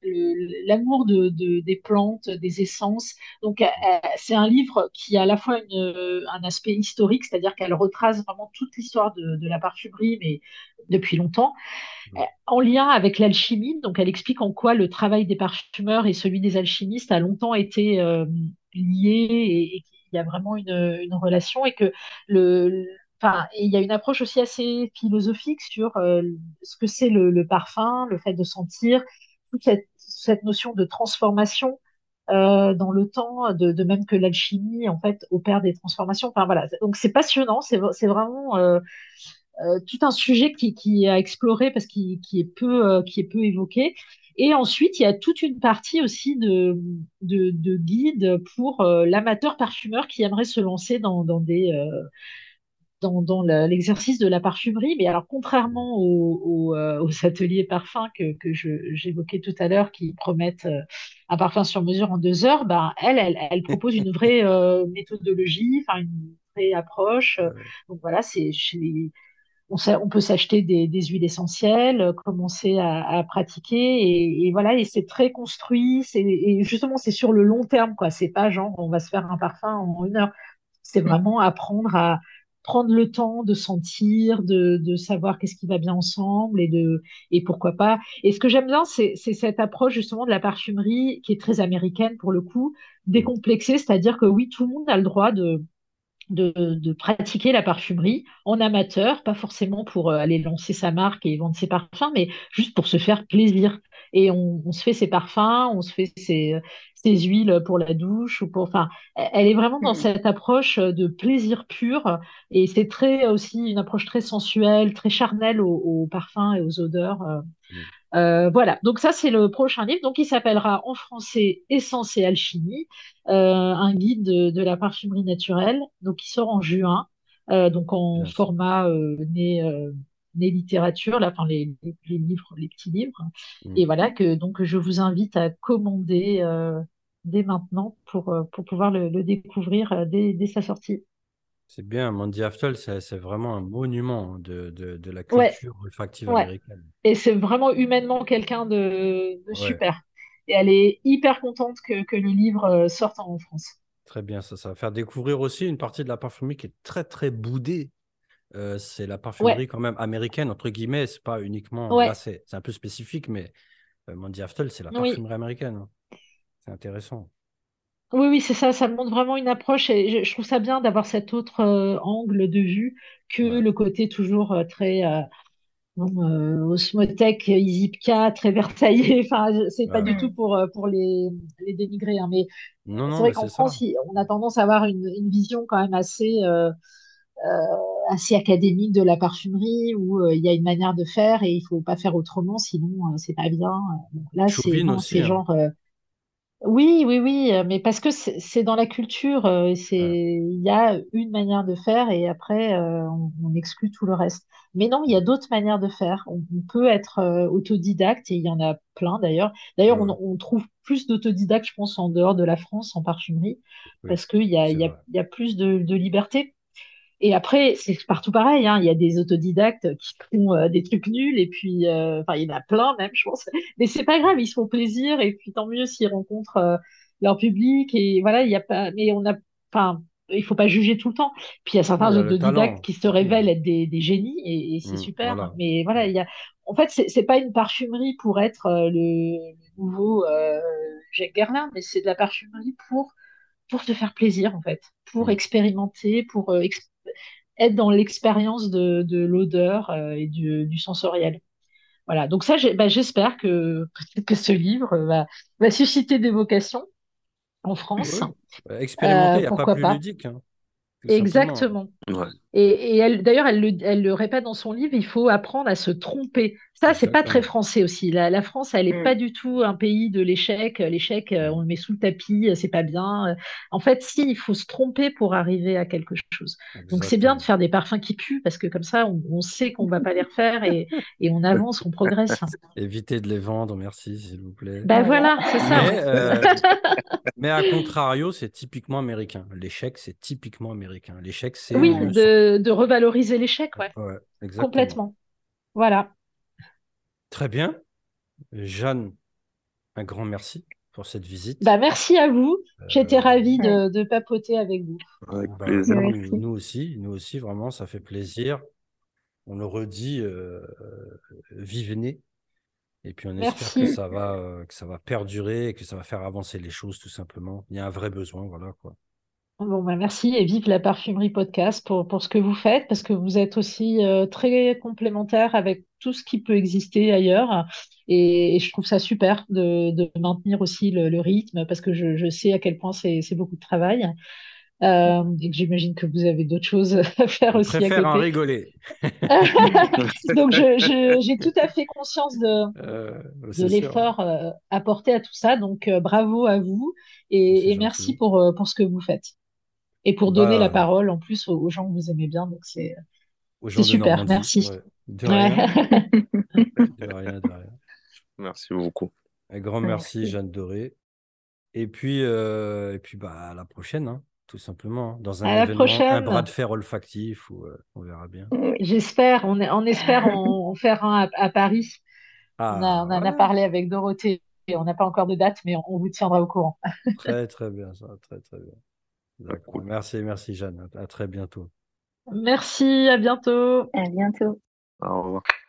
le- l'amour de, de- des plantes, des essences. Donc, euh, c'est un livre qui a à la fois une, euh, un aspect historique, c'est-à-dire qu'elle retrace vraiment toute l'histoire de, de la parfumerie, mais depuis longtemps, euh, Hmm. en lien avec l'alchimie. Donc, elle explique en quoi le travail des parfumeurs et celui des alchimistes a longtemps été euh, lié et, et qu'il y a vraiment une, une relation et que le, le- Enfin, et il y a une approche aussi assez philosophique sur euh, ce que c'est le, le parfum, le fait de sentir, toute cette, cette notion de transformation euh, dans le temps, de, de même que l'alchimie en fait opère des transformations. Enfin voilà, donc c'est passionnant, c'est c'est vraiment euh, euh, tout un sujet qui, qui est à explorer parce qu'il qui est peu euh, qui est peu évoqué. Et ensuite, il y a toute une partie aussi de, de, de guides pour euh, l'amateur parfumeur qui aimerait se lancer dans, dans des, euh, dans, dans la- l'exercice de la parfumerie. Mais alors, contrairement aux, aux, euh, aux ateliers parfums que, que je- j'évoquais tout à l'heure, qui promettent euh, un parfum sur mesure en deux heures, ben, elle, elle, elle propose une vraie euh, méthodologie, enfin une vraie approche. Ouais. Donc voilà, c'est chez- on, s'a- on peut s'acheter des, des huiles essentielles, euh, commencer à, à pratiquer et, et voilà, et c'est très construit. C'est, et justement, c'est sur le long terme, quoi. C'est pas genre on va se faire un parfum en une heure. C'est vraiment apprendre à prendre le temps de sentir, de, de savoir qu'est-ce qui va bien ensemble et de et pourquoi pas. Et ce que j'aime bien, c'est c'est cette approche justement de la parfumerie qui est très américaine pour le coup, Hmm. décomplexée, c'est-à-dire que oui, tout le monde a le droit de de, de pratiquer la parfumerie en amateur, pas forcément pour euh, aller lancer sa marque et vendre ses parfums, mais juste pour se faire plaisir. Et on, on se fait ses parfums, on se fait ses, ses huiles pour la douche ou pour, enfin, elle est vraiment dans Mhm. cette approche de plaisir pur et c'est très aussi une approche très sensuelle, très charnelle aux, aux parfums et aux odeurs. euh, Hmm. euh, voilà, donc ça c'est le prochain livre, donc il s'appellera en français Essence et Alchimie, euh, un guide de, de la parfumerie naturelle, donc il sort en juin, euh, donc en Bien ça. format euh, né, euh, né littérature, là, enfin les, les, les livres, les petits livres, Hmm. et voilà que donc je vous invite à commander euh, dès maintenant pour, euh, pour pouvoir le, le découvrir euh, dès, dès sa sortie. C'est bien, Mandy Haftel, c'est c'est vraiment un monument de, de, de la Ouais, culture olfactive ouais. américaine. Et c'est vraiment humainement quelqu'un de, de Ouais, super. Et elle est hyper contente que, que le livre euh, sorte en France. très bien, ça, ça va faire découvrir aussi une partie de la parfumerie qui est très, très boudée. Euh, c'est la Ouais, parfumerie quand même américaine, entre guillemets, c'est pas uniquement, là ouais, c'est c'est un peu spécifique, mais euh, Mandy Haftel, c'est la oui. parfumerie américaine, hein. C'est intéressant. Oui, oui, c'est ça, ça montre vraiment une approche et je, je trouve ça bien d'avoir cet autre euh, angle de vue que Ouais, le côté toujours euh, très euh, bon, euh, Osmotek, Izipka, très versaillais. Enfin, je- c'est pas ouais. du tout Mm. pour, euh, pour les, les dénigrer, hein, mais Non, c'est non, vrai mais qu'en c'est ça. France, il- on a tendance à avoir une, une vision quand même assez, euh, euh, assez académique de la parfumerie où euh, il y a une manière de faire et il faut pas faire autrement, sinon euh, c'est pas bien. Bon, là, c'est Chauvine non, aussi, c'est hein. genre euh, oui, oui, oui, euh, mais parce que c'est c'est dans la culture, euh, c'est Ouais, il y a une manière de faire et après euh, on, on exclut tout le reste. Mais non, il y a ouais, d'autres manières de faire. On, on peut être euh, autodidacte et il y en a plein d'ailleurs. ouais, D'ailleurs, on, ouais. on trouve plus d'autodidactes, je pense, en dehors de la France en parfumerie Oui, parce qu'il y a, il c'est y a, vrai. il y a plus de, de liberté. Et après, c'est partout pareil, hein. Il y a des autodidactes qui font euh, des trucs nuls, et puis, euh, enfin, il y en a plein même, je pense. Mais c'est pas grave, ils se font plaisir, et puis tant mieux s'ils rencontrent euh, leur public, et voilà, il y a pas, mais on a, enfin, il faut pas juger tout le temps. Puis il y a Non, il certains y a le autodidactes talent, qui se c'est tout, révèlent hein. être des, des génies, et, et c'est Mm, super. voilà. Mais voilà, Mm, il y a, en fait, c'est c'est pas une parfumerie pour être euh, le, le nouveau euh, Jacques Guerlain, mais c'est de la parfumerie pour pour te faire plaisir, en fait, pour mm. expérimenter, pour euh, ex- être dans l'expérience de, de l'odeur euh, et du, du sensoriel. Voilà, donc ça, j'ai- bah, j'espère que peut-être que ce livre va, va susciter des vocations en France. Oui, bah, expérimenter, Euh, il n'y a pas pourquoi plus pas? ludique, hein, tout simplement. Exactement. Ouais, Et, et elle, d'ailleurs, elle le, elle le répète dans son livre, il faut apprendre à se tromper. Ça, c'est pas très Exactement. français aussi. La, la France, elle est pas Mm. du tout un pays de l'échec. L'échec, euh, Mm. on le met sous le tapis, euh, c'est pas bien. En fait, si, il faut se tromper pour arriver à quelque chose. Donc, c'est bien de Exactement. faire des parfums qui puent parce que comme ça, on, on sait qu'on va pas les refaire et, et on avance, on progresse. Évitez de les vendre, merci, s'il vous plaît. Ben Voilà. voilà, c'est ça. Mais, euh, mais à contrario, c'est typiquement américain. L'échec, c'est typiquement américain. L'échec, c'est une Oui, Ouais. leçon. de, de revaloriser l'échec, ouais, Ouais, exactement. complètement. Voilà. Très bien. Jeanne, un grand merci pour cette Bah, visite. merci à vous. J'étais Euh, ravie Ouais. de, de papoter avec vous. avec bah, plaisir. Moi nous, aussi. nous aussi, nous aussi, vraiment, ça fait plaisir. On le redit, euh, euh, vivez. Et puis on espère que Mm. Merci. ça va, euh, que ça va perdurer et que ça va faire avancer les choses tout simplement. Il y a un vrai besoin, voilà quoi. Bon, bah, merci et vive la parfumerie podcast pour, pour ce que vous faites, parce que vous êtes aussi euh, très complémentaire avec tout ce qui peut exister ailleurs. Et, et je trouve ça super de, de maintenir aussi le, le rythme, parce que je, je sais à quel point c'est, c'est beaucoup de travail. Euh, et que j'imagine que vous avez d'autres choses à faire On aussi à préfère en côté. rigoler. Donc, je, je- j'ai tout à fait conscience de, Euh, de c'est sûr, l'effort euh, apporté à tout ça. Donc, euh, bravo à vous c'est et, et merci gentil. pour, euh, pour ce que vous faites. Et pour donner la Bah, parole en plus aux, aux gens que vous aimez bien. Donc, c'est, aux c'est gens de super. Normandie, Merci. ouais. De Ouais. rien, de rien, de rien. Merci beaucoup. Un grand merci, Merci. Jeanne Doré. Et puis, euh, et puis bah, à la prochaine, hein, tout simplement, hein, dans un À la événement, un bras prochaine. de fer olfactif, ou euh, on verra bien. Oui. J'espère. On, on espère en, en faire un à, à Paris. On a, Ah, on en a voilà. parlé avec Dorothée. Et on n'a pas encore de date, mais on, on vous tiendra au courant. Très, très bien, ça, très, très bien. D'accord. Cool. Merci, merci, Jeanne. À à très bientôt. Merci. À bientôt. À bientôt. Au revoir.